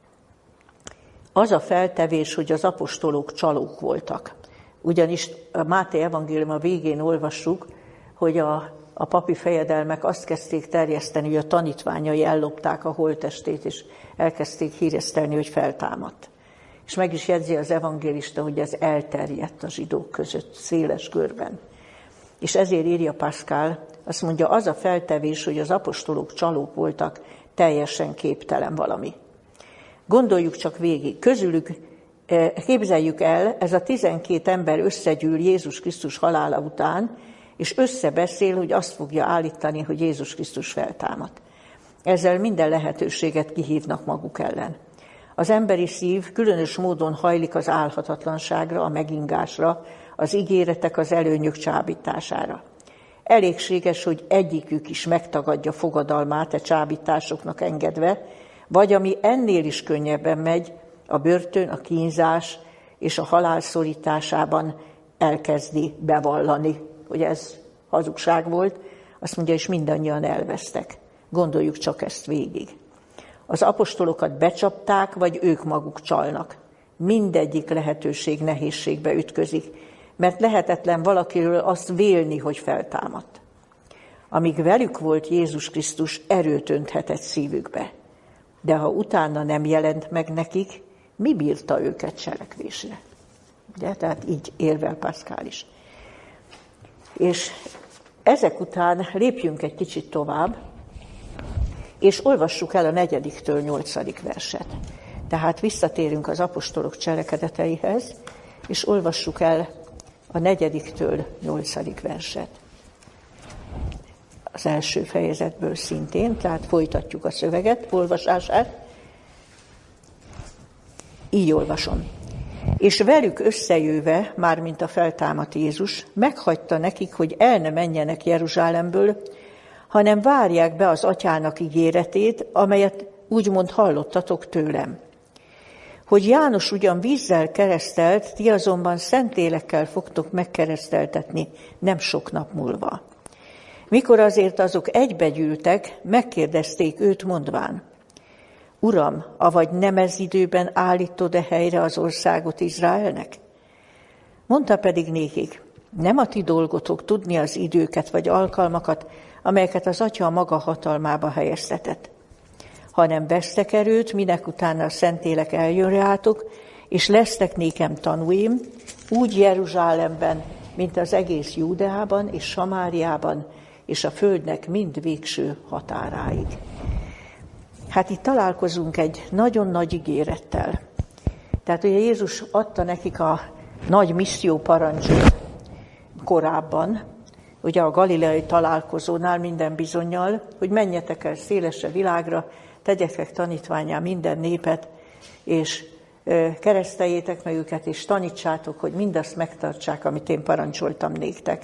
az a feltevés, hogy az apostolok csalók voltak. Ugyanis a Máté evangélium a végén olvassuk, hogy a papi fejedelmek azt kezdték terjeszteni, hogy a tanítványai ellopták a holttestét, és elkezdték híresztelni, hogy feltámadt. És meg is jegyzi az evangélista, hogy ez elterjedt a zsidók között széles körben. És ezért írja Pascal, azt mondja, az a feltevés, hogy az apostolok csalók voltak, teljesen képtelen valami. Gondoljuk csak végig, közülük képzeljük el, ez a 12 ember összegyűl Jézus Krisztus halála után, és összebeszél, hogy azt fogja állítani, hogy Jézus Krisztus feltámadt. Ezzel minden lehetőséget kihívnak maguk ellen. Az emberi szív különös módon hajlik az álhatatlanságra, a megingásra, az ígéretek, az előnyök csábítására. Elégséges, hogy egyikük is megtagadja fogadalmát a csábításoknak engedve, vagy ami ennél is könnyebben megy, a börtön, a kínzás és a halál szorításában elkezdi bevallani, hogy ez hazugság volt, azt mondja, és mindannyian elvesztek. Gondoljuk csak ezt végig. Az apostolokat becsapták, vagy ők maguk csalnak. Mindegyik lehetőség nehézségbe ütközik, mert lehetetlen valakiről azt vélni, hogy feltámadt. Amíg velük volt Jézus Krisztus, erőt önthetett szívükbe. De ha utána nem jelent meg nekik, mi bírta őket cselekvésre? Ugye? Tehát így érvel Pascal is. És ezek után lépjünk egy kicsit tovább, és olvassuk el a 4-től 8. verset. Tehát visszatérünk az apostolok cselekedeteihez, és olvassuk el a 4-től 8. verset. Az első fejezetből szintén, tehát folytatjuk a szöveget, olvasását. Így olvasom. És velük összejöve, mármint a feltámadt Jézus, meghagyta nekik, hogy el ne menjenek Jeruzsálemből, hanem várják be az atyának ígéretét, amelyet úgymond hallottatok tőlem. hogy János ugyan vízzel keresztelt, ti azonban Szentlélekkel fogtok megkereszteltetni nem sok nap múlva. Mikor azért azok egybegyűltek, megkérdezték őt mondván: Uram, avagy nem ez időben állítod-e helyre az országot Izraelnek? Mondta pedig nékik: nem a ti dolgotok tudni az időket vagy alkalmakat, amelyeket az Atya a maga hatalmába helyeztetett, hanem vesztek erőt, minek utána a Szentlélek eljön rátok, és lesztek nékem tanúim, úgy Jeruzsálemben, mint az egész Júdeában és Samáriában, és a földnek mind végső határáig. Hát itt találkozunk egy nagyon nagy ígérettel. Tehát ugye Jézus adta nekik a nagy misszió parancsot korábban, ugye a galileai találkozónál minden bizonnyal, hogy menjetek el szélesre világra, tegyetek tanítvánnyá minden népet, és kereszteljétek meg őket, és tanítsátok, hogy mindazt megtartsák, amit én parancsoltam néktek.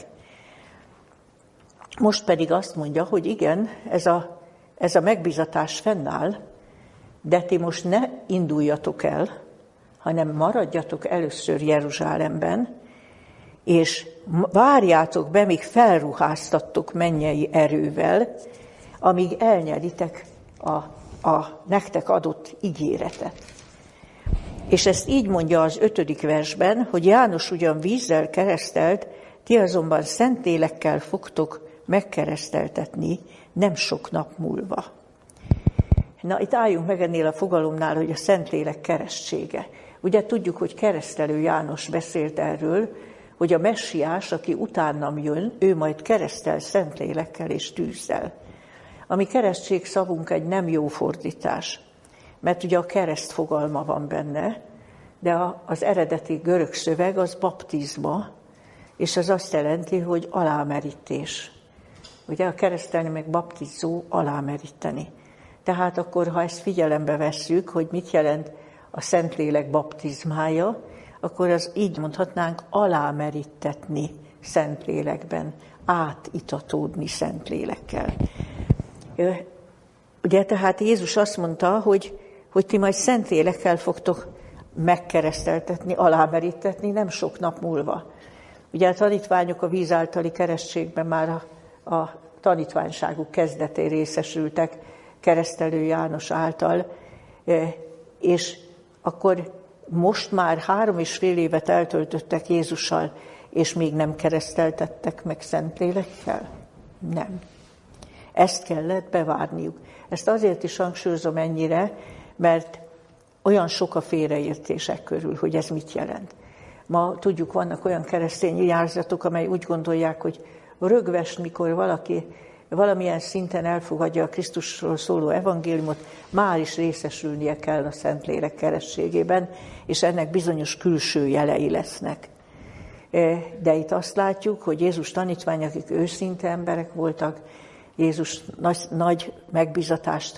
Most pedig azt mondja, hogy igen, ez a megbízatás fennáll, de ti most ne induljatok el, hanem maradjatok először Jeruzsálemben, és várjátok be, míg felruháztattok mennyei erővel, amíg elnyeritek a nektek adott ígéretet. És ezt így mondja az 5. versben, hogy János ugyan vízzel keresztelt, ti azonban Szentlélekkel fogtok megkereszteltetni nem sok nap múlva. Na, itt álljunk meg ennél a fogalomnál, hogy a Szentlélek keresztsége. Ugye tudjuk, hogy keresztelő János beszélt erről, hogy a messiás, aki utánam jön, ő majd keresztel Szentlélekkel és tűzzel. A mi keresztség szavunk egy nem jó fordítás, mert ugye a kereszt fogalma van benne, de az eredeti görög szöveg az baptizma, és ez azt jelenti, hogy alámerítés. Ugye a keresztelni meg baptizó, alámeríteni. Tehát akkor, ha ezt figyelembe vesszük, hogy mit jelent a Szentlélek baptizmája, akkor az így mondhatnánk alámerítetni Szentlélekben, átitatódni Szentlélekkel. Ugye tehát Jézus azt mondta, hogy ti majd Szentlélekkel fogtok megkereszteltetni, alámerítetni nem sok nap múlva. Ugye a tanítványok a víz általi keresztségben már a tanítványságuk kezdetén részesültek keresztelő János által, és akkor most már 3,5 évet eltöltöttek Jézussal, és még nem kereszteltettek meg Szentlélekkel? Nem. Ezt kellett bevárniuk. Ezt azért is hangsúlyozom ennyire, mert olyan sok a félreértések körül, hogy ez mit jelent. Ma tudjuk, vannak olyan keresztény irányzatok, amely úgy gondolják, hogy rögvest, mikor valaki valamilyen szinten elfogadja a Krisztusról szóló evangéliumot, már is részesülnie kell a Szentlélek keresztségében, és ennek bizonyos külső jelei lesznek. De itt azt látjuk, hogy Jézus tanítványok, akik őszinte emberek voltak, Jézus nagy megbízatást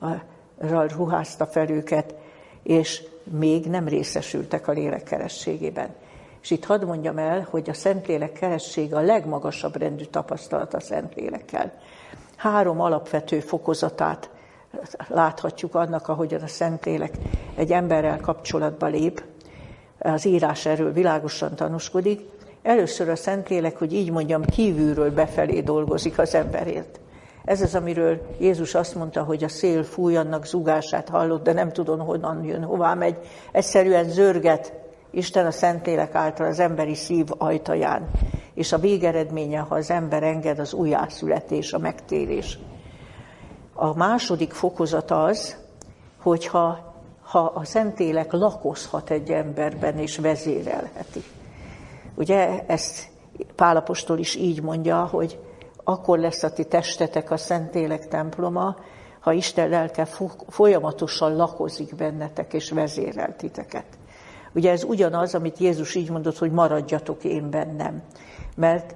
ruházta fel őket, és még nem részesültek a lélek keresztségében. És itt hadd mondjam el, hogy a Szentlélek keresztsége a legmagasabb rendű tapasztalat a Szentlélekkel. 3 alapvető fokozatát láthatjuk annak, ahogyan a Szentlélek egy emberrel kapcsolatba lép. Az írás erről világosan tanúskodik. Először a Szentlélek, hogy így mondjam, kívülről befelé dolgozik az emberért. Ez az, amiről Jézus azt mondta, hogy a szél fúj, annak zúgását hallott, de nem tudom, honnan jön, hová megy. Egyszerűen zörget Isten a Szentlélek által az emberi szív ajtaján. És a végeredménye, ha az ember enged, az újjászületés, a megtérés. A második fokozat az, hogyha a Szentlélek lakozhat egy emberben és vezérelheti. Ugye ezt Pál apostol is így mondja, hogy akkor lesz a ti testetek a Szentlélek temploma, ha Isten lelke folyamatosan lakozik bennetek és vezérel titeket. Ugye ez ugyanaz, amit Jézus így mondott, hogy maradjatok én bennem. Mert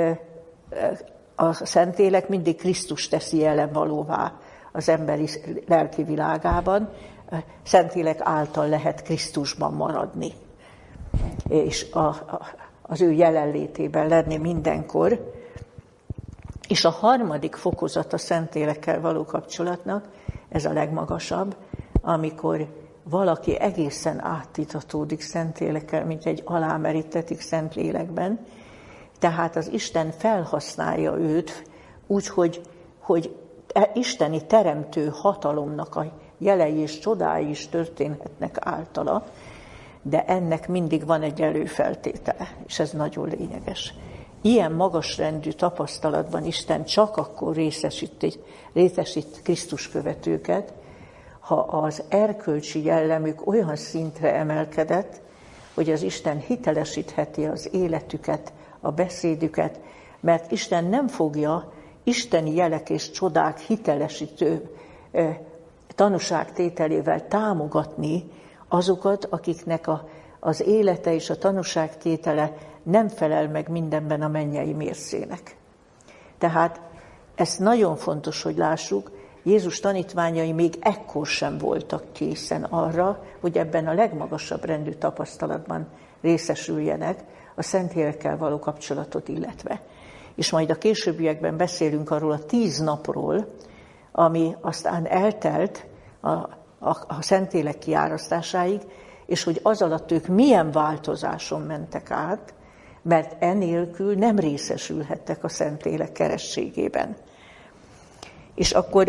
a Szentlélek mindig Krisztus teszi jelenvalóvá az emberi lelki világában. Szentlélek által lehet Krisztusban maradni. És az ő jelenlétében lenni mindenkor. És a harmadik fokozat a Szentlélekkel való kapcsolatnak, ez a legmagasabb, amikor valaki egészen átitatódik Szentlélekkel, mint egy alámerítetik Szentlélekben. Tehát az Isten felhasználja őt úgy, hogy isteni teremtő hatalomnak a jelei és csodái is történhetnek általa, de ennek mindig van egy előfeltétele, és ez nagyon lényeges. Ilyen magasrendű tapasztalatban Isten csak akkor részesít Krisztus követőket, ha az erkölcsi jellemük olyan szintre emelkedett, hogy az Isten hitelesítheti az életüket, a beszédüket, mert Isten nem fogja isteni jelek és csodák hitelesítő tanúságtételével támogatni azokat, akiknek az élete és a tanúságtétele nem felel meg mindenben a mennyei mércének. Tehát ezt nagyon fontos, hogy lássuk, Jézus tanítványai még ekkor sem voltak készen arra, hogy ebben a legmagasabb rendű tapasztalatban részesüljenek, a Szentlélekkel való kapcsolatot illetve. És majd a későbbiekben beszélünk arról a 10 napról, ami aztán eltelt a Szentlélek kiárasztásáig, és hogy az alatt ők milyen változáson mentek át, mert enélkül nem részesülhettek a Szentlélek kerességében. És akkor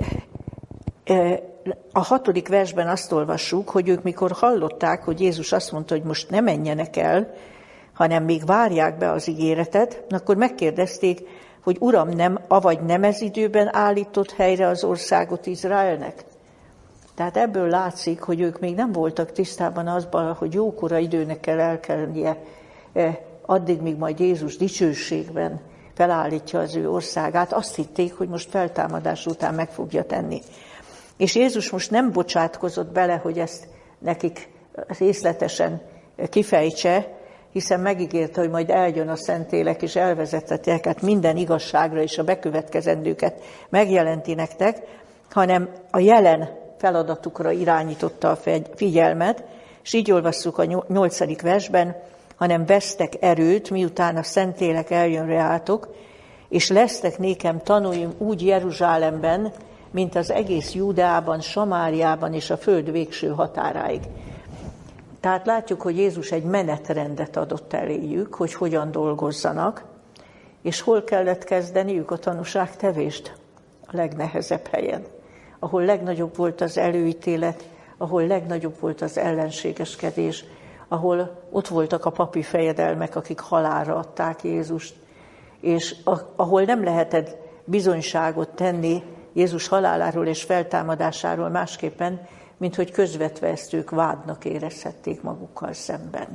a 6. versben azt olvassuk, hogy ők mikor hallották, hogy Jézus azt mondta, hogy most ne menjenek el, hanem még várják be az ígéretet, akkor megkérdezték, hogy Uram, avagy nem ez időben állított helyre az országot Izraelnek? Tehát ebből látszik, hogy ők még nem voltak tisztában azban, hogy jókora időnek kell elkelnie, addig, míg majd Jézus dicsőségben felállítja az ő országát. Azt hitték, hogy most feltámadás után meg fogja tenni. És Jézus most nem bocsátkozott bele, hogy ezt nekik részletesen kifejtse, hiszen megígérte, hogy majd eljön a Szentlélek, és elvezeteti őket minden igazságra, és a bekövetkezendőket megjelenti nektek, hanem a jelen feladatukra irányította a figyelmet, és így olvasszuk a 8. versben, hanem vesztek erőt, miután a Szentlélek eljön reátok, és lesztek nékem tanúim úgy Jeruzsálemben, mint az egész Júdeában, Samáriában és a föld végső határáig. Tehát látjuk, hogy Jézus egy menetrendet adott eléjük, hogy hogyan dolgozzanak, és hol kellett kezdeniük a tanúságtevést? A legnehezebb helyen, ahol legnagyobb volt az előítélet, ahol legnagyobb volt az ellenségeskedés, ahol ott voltak a papi fejedelmek, akik halálra adták Jézust, és ahol nem lehetett bizonyságot tenni Jézus haláláról és feltámadásáról másképpen, mint hogy közvetve ezt ők vádnak érezhették magukkal szemben.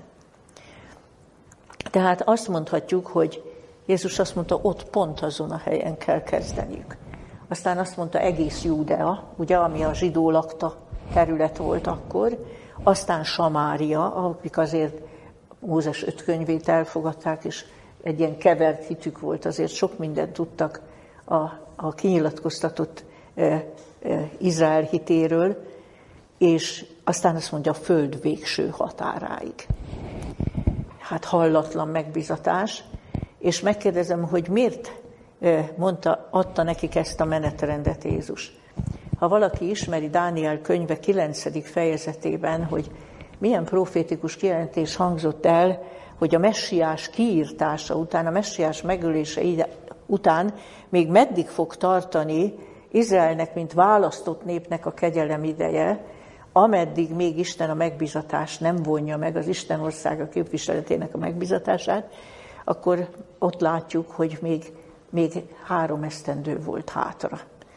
Tehát azt mondhatjuk, hogy Jézus azt mondta, ott pont azon a helyen kell kezdeniük. Aztán azt mondta, egész Júdea, ugye, ami a zsidó lakta terület volt akkor, aztán Samária, akik azért Mózes 5 könyvét elfogadták, és egy ilyen kevert hitük volt, azért sok mindent tudtak a kinyilatkoztatott Izrael hitéről, és aztán azt mondja, a föld végső határáig. Hát hallatlan megbízatás, és megkérdezem, hogy miért adta nekik ezt a menetrendet Jézus. Ha valaki ismeri Dániel könyve 9. fejezetében, hogy milyen profétikus kijelentés hangzott el, hogy a messiás kiírtása után, a messiás megölése után még meddig fog tartani Izraelnek, mint választott népnek a kegyelem ideje, ameddig még Isten a megbízatást nem vonja meg, az Isten országa képviseletének a megbízatását, akkor ott látjuk, hogy még 3 esztendő volt hátra.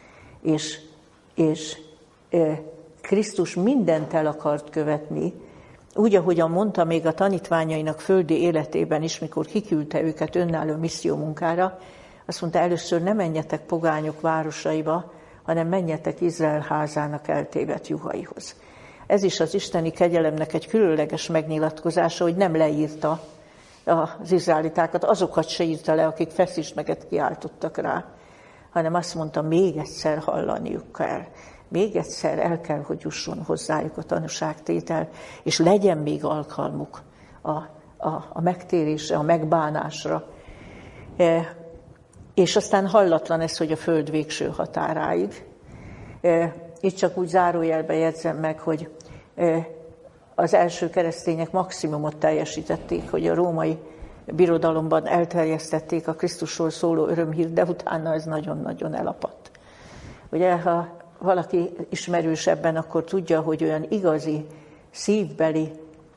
És Krisztus mindent el akart követni, úgy, ahogyan mondta még a tanítványainak földi életében is, mikor kiküldte őket önálló missziómunkára, azt mondta, először ne menjetek pogányok városaiba, hanem menjetek Izrael házának eltévedt juhaihoz. Ez is az isteni kegyelemnek egy különleges megnyilatkozása, hogy nem leírta az izraelitákat, azokat se írta le, akik feszismeget kiáltottak rá, hanem azt mondta, még egyszer hallaniuk kell. Még egyszer el kell, hogy jusson hozzájuk a tanúságtétel, és legyen még alkalmuk a megtérésre, a megbánásra. És aztán hallatlan ez, hogy a föld végső határáig. Itt csak úgy zárójelbe jegyzem meg, hogy az első keresztények maximumot teljesítették, hogy a római birodalomban elterjesztették a Krisztusról szóló örömhírt, de utána ez nagyon-nagyon elapadt. Ugye, ha valaki ismerős ebben, akkor tudja, hogy olyan igazi, szívbeli,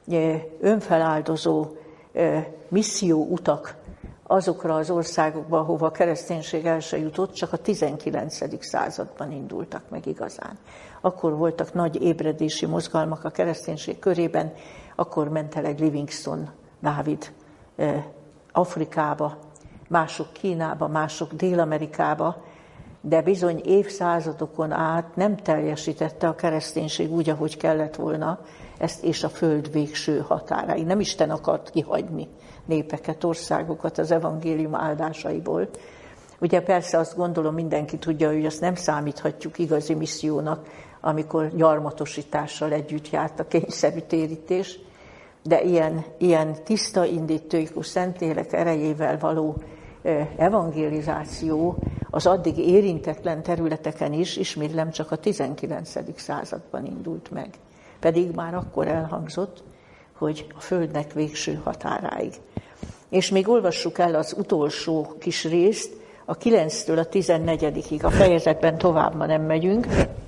önfeláldozó misszió utak azokra az országokba, ahova a kereszténység el se jutott, csak a 19. században indultak meg igazán. Akkor voltak nagy ébredési mozgalmak a kereszténység körében, akkor ment el egy Livingstone Dávid Afrikába, mások Kínába, mások Dél-Amerikába, de bizony évszázadokon át nem teljesítette a kereszténység úgy, ahogy kellett volna, ezt és a föld végső határáig. Nem Isten akart kihagyni népeket, országokat az evangélium áldásaiból. Ugye persze azt gondolom mindenki tudja, hogy azt nem számíthatjuk igazi missziónak, amikor gyarmatosítással együtt járt a kényszerű térítés, de ilyen tiszta indítékú Szentlélek erejével való evangelizáció az addig érintetlen területeken is, ismétlem, csak a 19. században indult meg. Pedig már akkor elhangzott, hogy a földnek végső határáig. És még olvassuk el az utolsó kis részt, a 9-től a 14-ig, a fejezetben tovább ma nem megyünk.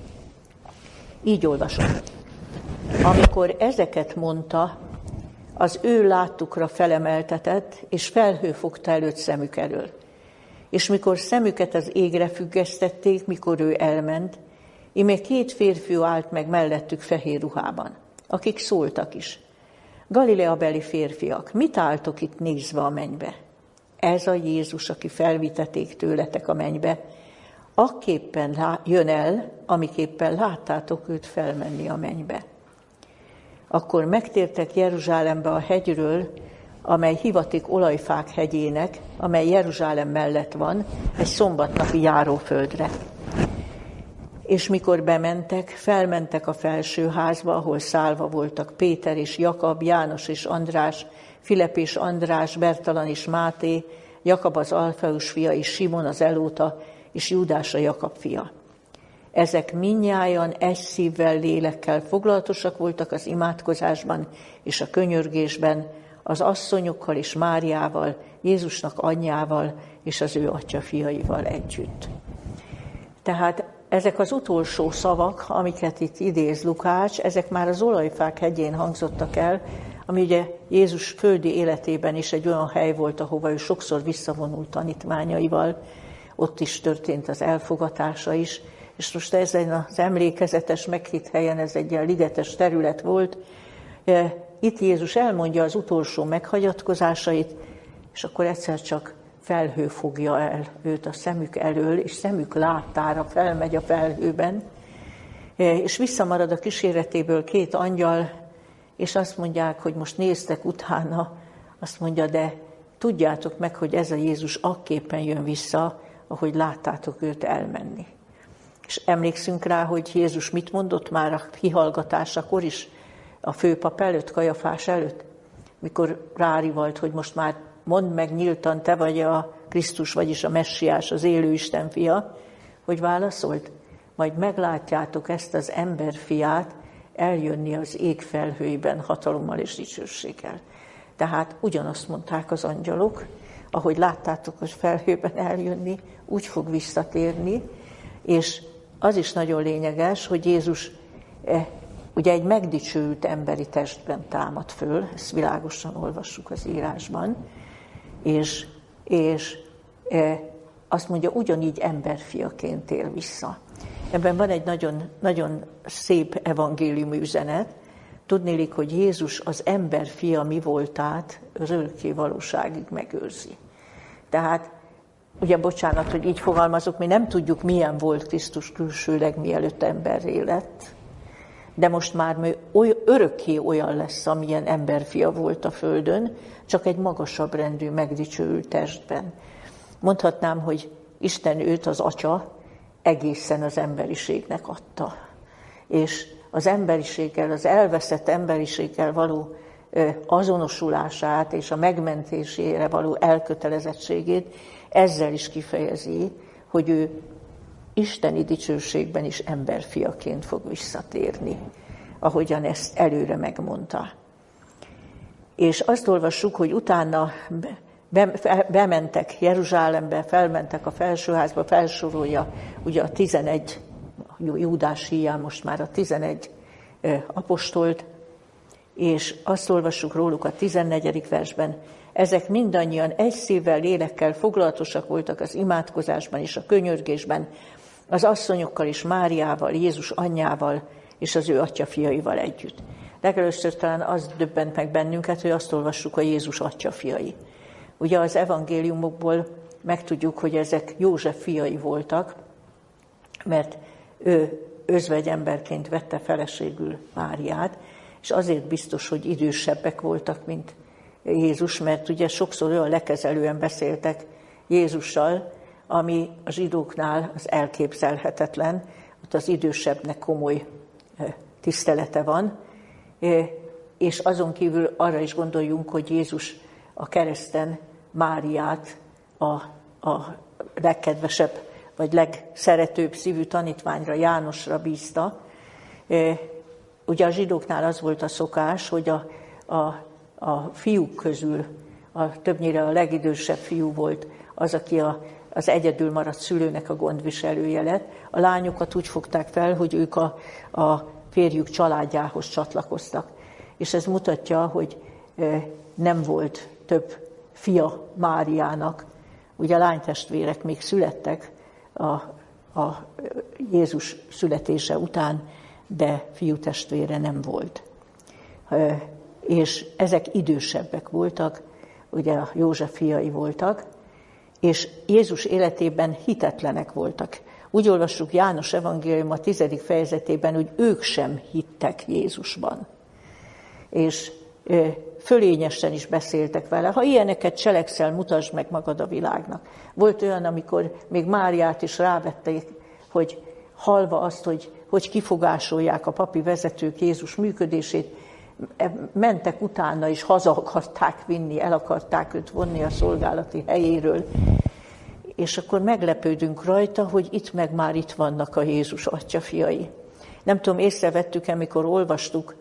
Így olvasom. Amikor ezeket mondta, az ő láttukra felemeltetett, és felhő fogta előtt szemük elől. És mikor szemüket az égre függesztették, mikor ő elment, íme 2 férfiú állt meg mellettük fehér ruhában, akik szóltak is. Galileabeli férfiak, mit álltok itt nézve a mennybe? Ez a Jézus, aki felvitették tőletek a mennybe, akképpen jön el, amiképpen láttátok őt felmenni a mennybe. Akkor megtértek Jeruzsálembe a hegyről, amely hivatik Olajfák hegyének, amely Jeruzsálem mellett van, egy szombatnapi járóföldre. És mikor bementek, felmentek a felsőházba, ahol szállva voltak Péter és Jakab, János és András, Filip és András, Bertalan és Máté, Jakab az Alfeus fia és Simon az Elóta, és Júdás a Jakab fia. Ezek mindnyájan egy szívvel, lélekkel foglalatosak voltak az imádkozásban és a könyörgésben, az asszonyokkal és Máriával, Jézusnak anyjával és az ő atyafiaival együtt. Tehát ezek az utolsó szavak, amiket itt idéz Lukács, ezek már az Olajfák hegyén hangzottak el, ami ugye Jézus földi életében is egy olyan hely volt, ahova ő sokszor visszavonult tanítványaival, ott is történt az elfogatása is, és most ezen az emlékezetes, meghitt helyen, ez egy ilyen ligetes terület volt. Itt Jézus elmondja az utolsó meghagyatkozásait, és akkor egyszer csak felhő fogja el őt a szemük elől, és szemük láttára felmegy a felhőben, és visszamarad a kíséretéből 2 angyal, és azt mondják, hogy most néztek utána, azt mondja, de tudjátok meg, hogy ez a Jézus akképpen jön vissza, ahogy láttátok őt elmenni. És emlékszünk rá, hogy Jézus mit mondott már a kihallgatásakor is, a főpap előtt, Kajafás előtt, mikor rárivalt, hogy most már mondd meg nyíltan, te vagy a Krisztus, vagyis a Messiás, az élő Isten fia, hogy válaszolt, majd meglátjátok ezt az emberfiát eljönni az ég felhőiben hatalommal és dicsőséggel. Tehát ugyanazt mondták az angyalok, ahogy láttátok, hogy felhőben eljönni, úgy fog visszatérni, és az is nagyon lényeges, hogy Jézus ugye egy megdicsőült emberi testben támad föl, ezt világosan olvassuk az írásban, és azt mondja, ugyanígy emberfiaként tér vissza. Ebben van egy nagyon, nagyon szép evangéliumi üzenet. Tudnélik, hogy Jézus az emberfia mi voltát az örökké valóságig megőrzi. Tehát, ugye bocsánat, hogy így fogalmazok, mi nem tudjuk, milyen volt Krisztus külsőleg, mielőtt emberré lett, de most már örökké olyan lesz, amilyen emberfia volt a földön, csak egy magasabb rendű, megdicsőült testben. Mondhatnám, hogy Isten őt, az Atya, egészen az emberiségnek adta. És az emberiséggel, az elveszett emberiséggel való azonosulását és a megmentésére való elkötelezettségét ezzel is kifejezi, hogy ő isteni dicsőségben is emberfiaként fog visszatérni. ahogyan ezt előre megmondta. És azt olvassuk, hogy utána bementek Jeruzsálembe, felmentek a felsőházba, felsorolja ugye a 11, Júdás híján most már a 11 apostolt, és azt olvassuk róluk a 14. versben, ezek mindannyian egy szívvel, lélekkel foglalatosak voltak az imádkozásban és a könyörgésben, az asszonyokkal és Máriával, Jézus anyjával és az ő atyafiaival együtt. Legelőször talán az döbbent meg bennünket, hogy azt olvassuk, a Jézus atyafiai. Ugye az evangéliumokból megtudjuk, hogy ezek József fiai voltak, mert ő özvegyemberként vette feleségül Máriát, és azért biztos, hogy idősebbek voltak, mint Jézus, mert ugye sokszor olyan lekezelően beszéltek Jézussal, ami a zsidóknál az elképzelhetetlen, ott az idősebbnek komoly tisztelete van, és azon kívül arra is gondoljunk, hogy Jézus a kereszten Máriát a legkedvesebb, vagy legszeretőbb szívű tanítványra, Jánosra bízta. Ugye a zsidóknál az volt a szokás, hogy a fiúk közül többnyire a legidősebb fiú volt az, aki az egyedül maradt szülőnek a gondviselője lett. A lányokat úgy fogták fel, hogy ők a férjük családjához csatlakoztak. És ez mutatja, hogy nem volt több fia Máriának. Ugye a lánytestvérek még születtek a Jézus születése után, de fiútestvére nem volt. És ezek idősebbek voltak, ugye a József fiai voltak, és Jézus életében hitetlenek voltak. Úgy olvassuk János evangélium a 10. fejezetében, hogy ők sem hittek Jézusban. És fölényesen is beszéltek vele. Ha ilyeneket cselekszel, mutasd meg magad a világnak. Volt olyan, amikor még Máriát is rávették, hogy hallva azt, hogy kifogásolják a papi vezetők Jézus működését, mentek utána és haza akarták vinni, el akarták őt vonni a szolgálati helyéről. És akkor meglepődünk rajta, hogy itt vannak a Jézus atyafiai. Nem tudom, észrevettük-e, amikor olvastuk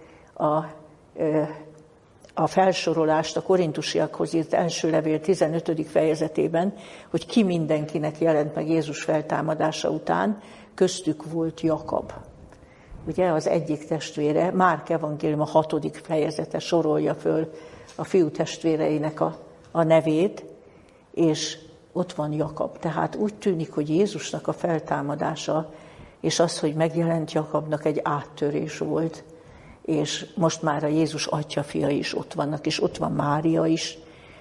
a felsorolást a korintusiakhoz írt első levél 15. fejezetében, hogy ki mindenkinek jelent meg Jézus feltámadása után, köztük volt Jakab. Ugye az egyik testvére, Márk evangélium a 6. fejezete sorolja föl a fiú testvéreinek a nevét, és ott van Jakab. Tehát úgy tűnik, hogy Jézusnak a feltámadása, és az, hogy megjelent Jakabnak, egy áttörés volt, és most már a Jézus atyafiai is ott vannak, és ott van Mária is,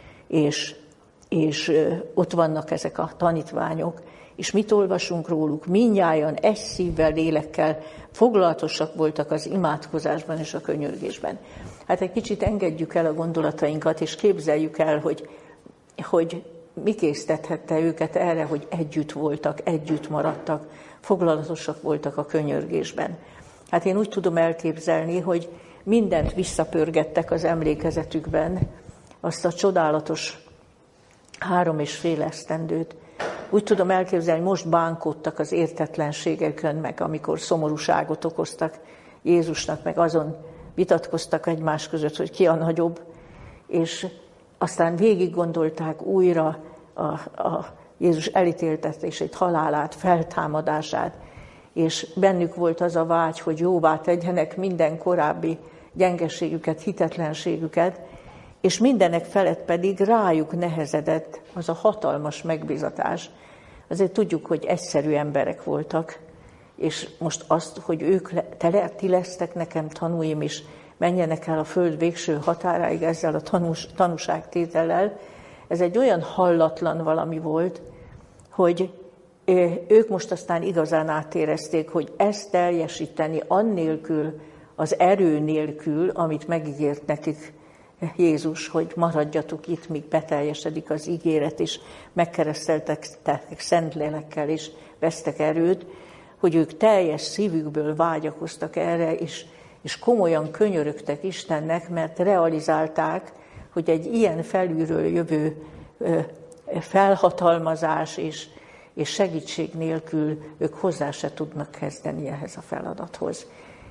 és ott vannak ezek a tanítványok, és mit olvasunk róluk? Mindnyájan egy szívvel, lélekkel foglalatosak voltak az imádkozásban és a könyörgésben. Hát egy kicsit engedjük el a gondolatainkat, és képzeljük el, hogy mi késztethette őket erre, hogy együtt voltak, együtt maradtak, foglalatosak voltak a könyörgésben. Hát én úgy tudom elképzelni, hogy mindent visszapörgettek az emlékezetükben, azt a csodálatos 3,5 esztendőt. Úgy tudom elképzelni, hogy most bánkodtak az értetlenségekön, meg amikor szomorúságot okoztak Jézusnak, meg azon vitatkoztak egymás között, hogy ki a nagyobb, és aztán végig gondolták újra a Jézus elítéltetését, halálát, feltámadását, és bennük volt az a vágy, hogy jóvá tegyenek minden korábbi gyengeségüket, hitetlenségüket, és mindenek felett pedig rájuk nehezedett az a hatalmas megbízatás. Azért tudjuk, hogy egyszerű emberek voltak, és most azt, hogy ők, ti lesztek nekem tanúim, és menjenek el a föld végső határáig ezzel a tanúságtétellel, ez egy olyan hallatlan valami volt, hogy ők most aztán igazán átérezték, hogy ezt teljesíteni annélkül, az erő nélkül, amit megígért nekik Jézus, hogy maradjatok itt, míg beteljesedik az ígéret, és megkereszteltek Szentlélekkel, és vesztek erőt, hogy ők teljes szívükből vágyakoztak erre, és komolyan könyörögtek Istennek, mert realizálták, hogy egy ilyen felülről jövő felhatalmazás és segítség nélkül ők hozzá se tudnak kezdeni ehhez a feladathoz.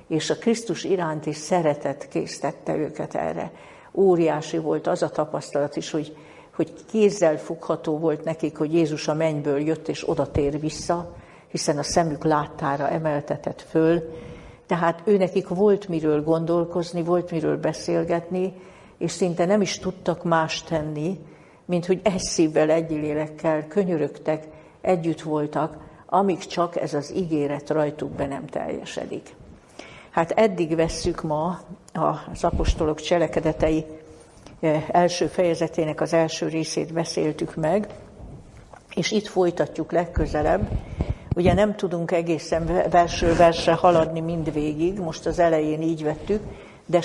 és a Krisztus iránti szeretet késztette őket erre. Óriási volt az a tapasztalat is, hogy kézzel fogható volt nekik, hogy Jézus a mennyből jött és oda tér vissza, hiszen a szemük láttára emeltetett föl. Tehát őnekik volt miről gondolkozni, volt miről beszélgetni, és szinte nem is tudtak más tenni, mint hogy egy szívvel, egy lélekkel könyörögtek, együtt voltak, amíg csak ez az ígéret rajtuk be nem teljesedik. Hát eddig vesszük ma az apostolok cselekedetei első fejezetének az első részét beszéltük meg, és itt folytatjuk legközelebb. Ugye nem tudunk egészen versről versre haladni mindvégig, most az elején így vettük, de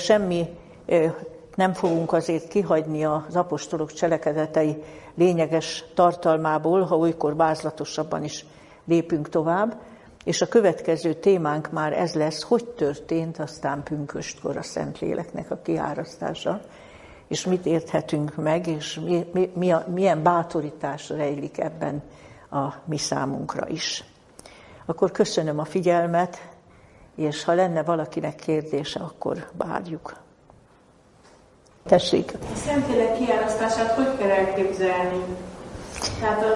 nem fogunk azért kihagyni az apostolok cselekedetei lényeges tartalmából, ha olykor vázlatosabban is lépünk tovább, és a következő témánk már ez lesz, hogy történt aztán pünköstkor a Szentléleknek a kiárasztása, és mit érthetünk meg, és milyen bátorítás rejlik ebben a mi számunkra is. Akkor köszönöm a figyelmet, és ha lenne valakinek kérdése, akkor várjuk. Tessék! A Szentlélek kiárasztását hogy kell elképzelni? Tehát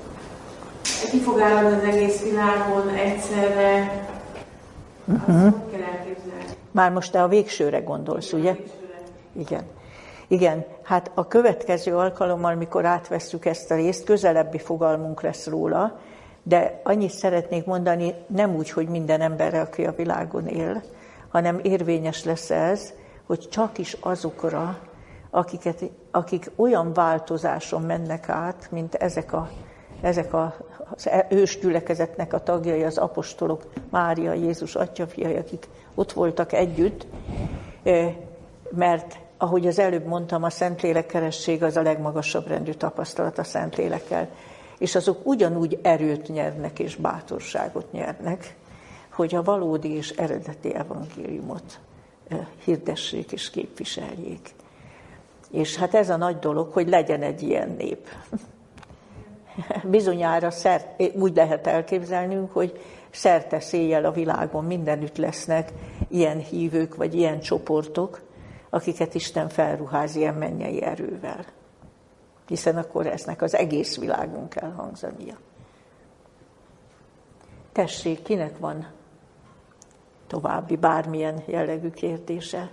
ki fog áradni az egész világon egyszerre? Hogy kell elképzelni? Már most te a végsőre gondolsz, ugye? Igen. Hát a következő alkalommal, mikor átvesszük ezt a részt, közelebbi fogalmunk lesz róla, de annyit szeretnék mondani, nem úgy, hogy minden emberre, aki a világon él, hanem érvényes lesz ez, hogy csak is azokra, akik olyan változáson mennek át, mint ezek az ősgyülekezetnek a tagjai, az apostolok, Mária, Jézus atyafiai, akik ott voltak együtt, mert ahogy az előbb mondtam, a Szentlélek keresztség az a legmagasabb rendű tapasztalat a Szentlélekkel, és azok ugyanúgy erőt nyernek és bátorságot nyernek, hogy a valódi és eredeti evangéliumot hirdessék és képviseljék. És hát ez a nagy dolog, hogy legyen egy ilyen nép. Bizonyára úgy lehet elképzelnünk, hogy szerte széjjel a világon mindenütt lesznek ilyen hívők, vagy ilyen csoportok, akiket Isten felruház ilyen mennyei erővel. Hiszen akkor eznek az egész világon kell hangzania. Tessék, kinek van további bármilyen jellegű kérdése?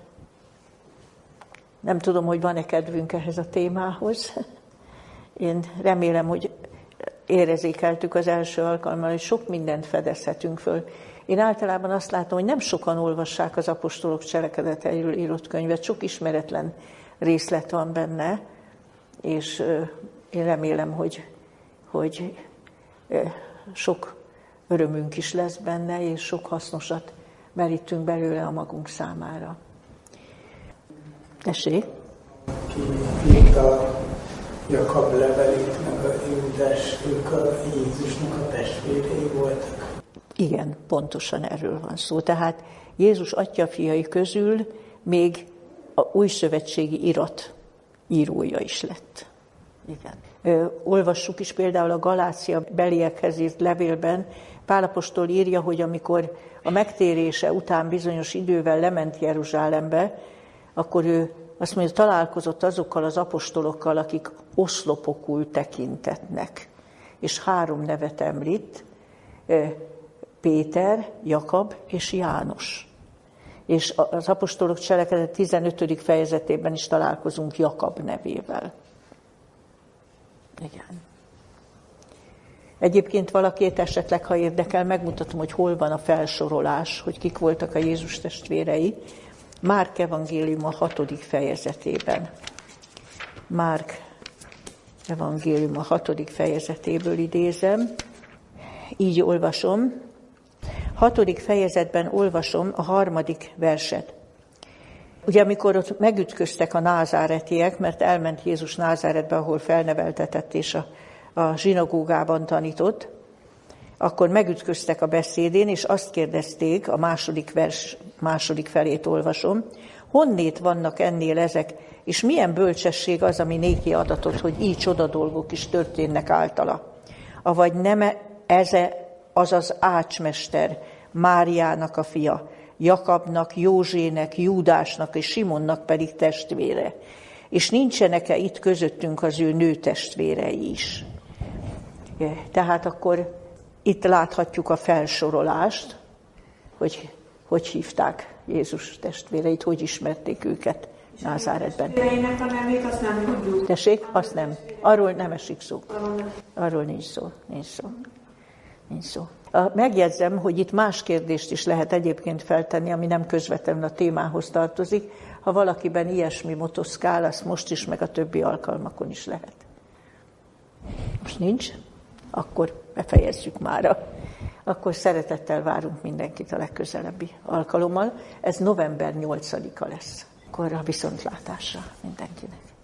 Nem tudom, hogy van-e kedvünk ehhez a témához. Én remélem, hogy érzékeltük az első alkalommal, hogy sok mindent fedezhetünk föl. Én általában azt látom, hogy nem sokan olvassák az apostolok cselekedeteiről írott könyvet, sok ismeretlen részlet van benne, és én remélem, hogy sok örömünk is lesz benne, és sok hasznosat merítünk belőle a magunk számára. Tessék! Itt a Jakab levelét, meg a Júdás, ők a Jézusnak a testvérei voltak. Igen, pontosan erről van szó. Tehát Jézus atyafiai közül még a újszövetségi irat írója is lett. Igen. Olvassuk is például a Galácia beliekhez írt levélben, Pál apostol írja, hogy amikor a megtérése után bizonyos idővel lement Jeruzsálembe, akkor ő azt mondja, találkozott azokkal az apostolokkal, akik oszlopokul tekintetnek. És 3 nevet említ, Péter, Jakab és János. És az apostolok cselekedet 15. fejezetében is találkozunk Jakab nevével. Igen. Egyébként valakit esetleg, ha érdekel, megmutatom, hogy hol van a felsorolás, hogy kik voltak a Jézus testvérei. Márk evangélium a 6. fejezetében. Márk evangélium a 6. fejezetéből idézem. Így olvasom. 6. fejezetben olvasom a 3. verset. Ugye amikor ott megütköztek a názáretiek, mert elment Jézus Názáretbe, ahol felneveltetett és a zsinagógában tanított, akkor megütköztek a beszédén, és azt kérdezték, a 2. vers második felét olvasom, honnét vannak ennél ezek, és milyen bölcsesség az, ami néki adatot, hogy így csoda dolgok is történnek általa. Avagy nem ez az ácsmester, Máriának a fia, Jakabnak, Józsének, Júdásnak és Simonnak pedig testvére. És nincsenek-e itt közöttünk az ő nőtestvérei is? Tehát akkor itt láthatjuk a felsorolást, hogy hívták Jézus testvéreit, hogy ismerték őket Názáretben. Testvéreinek a nevét azt nem tudjuk. Tessék? Azt nem. Arról nem esik szó. Arról nincs szó. Megjegyzem, hogy itt más kérdést is lehet egyébként feltenni, ami nem közvetlenül a témához tartozik. Ha valakiben ilyesmi motoszkál, azt most is, meg a többi alkalmakon is lehet. Most nincs? Akkor befejezzük mára. Akkor szeretettel várunk mindenkit a legközelebbi alkalommal. Ez november 8-a lesz. Akkor a viszontlátásra mindenkinek.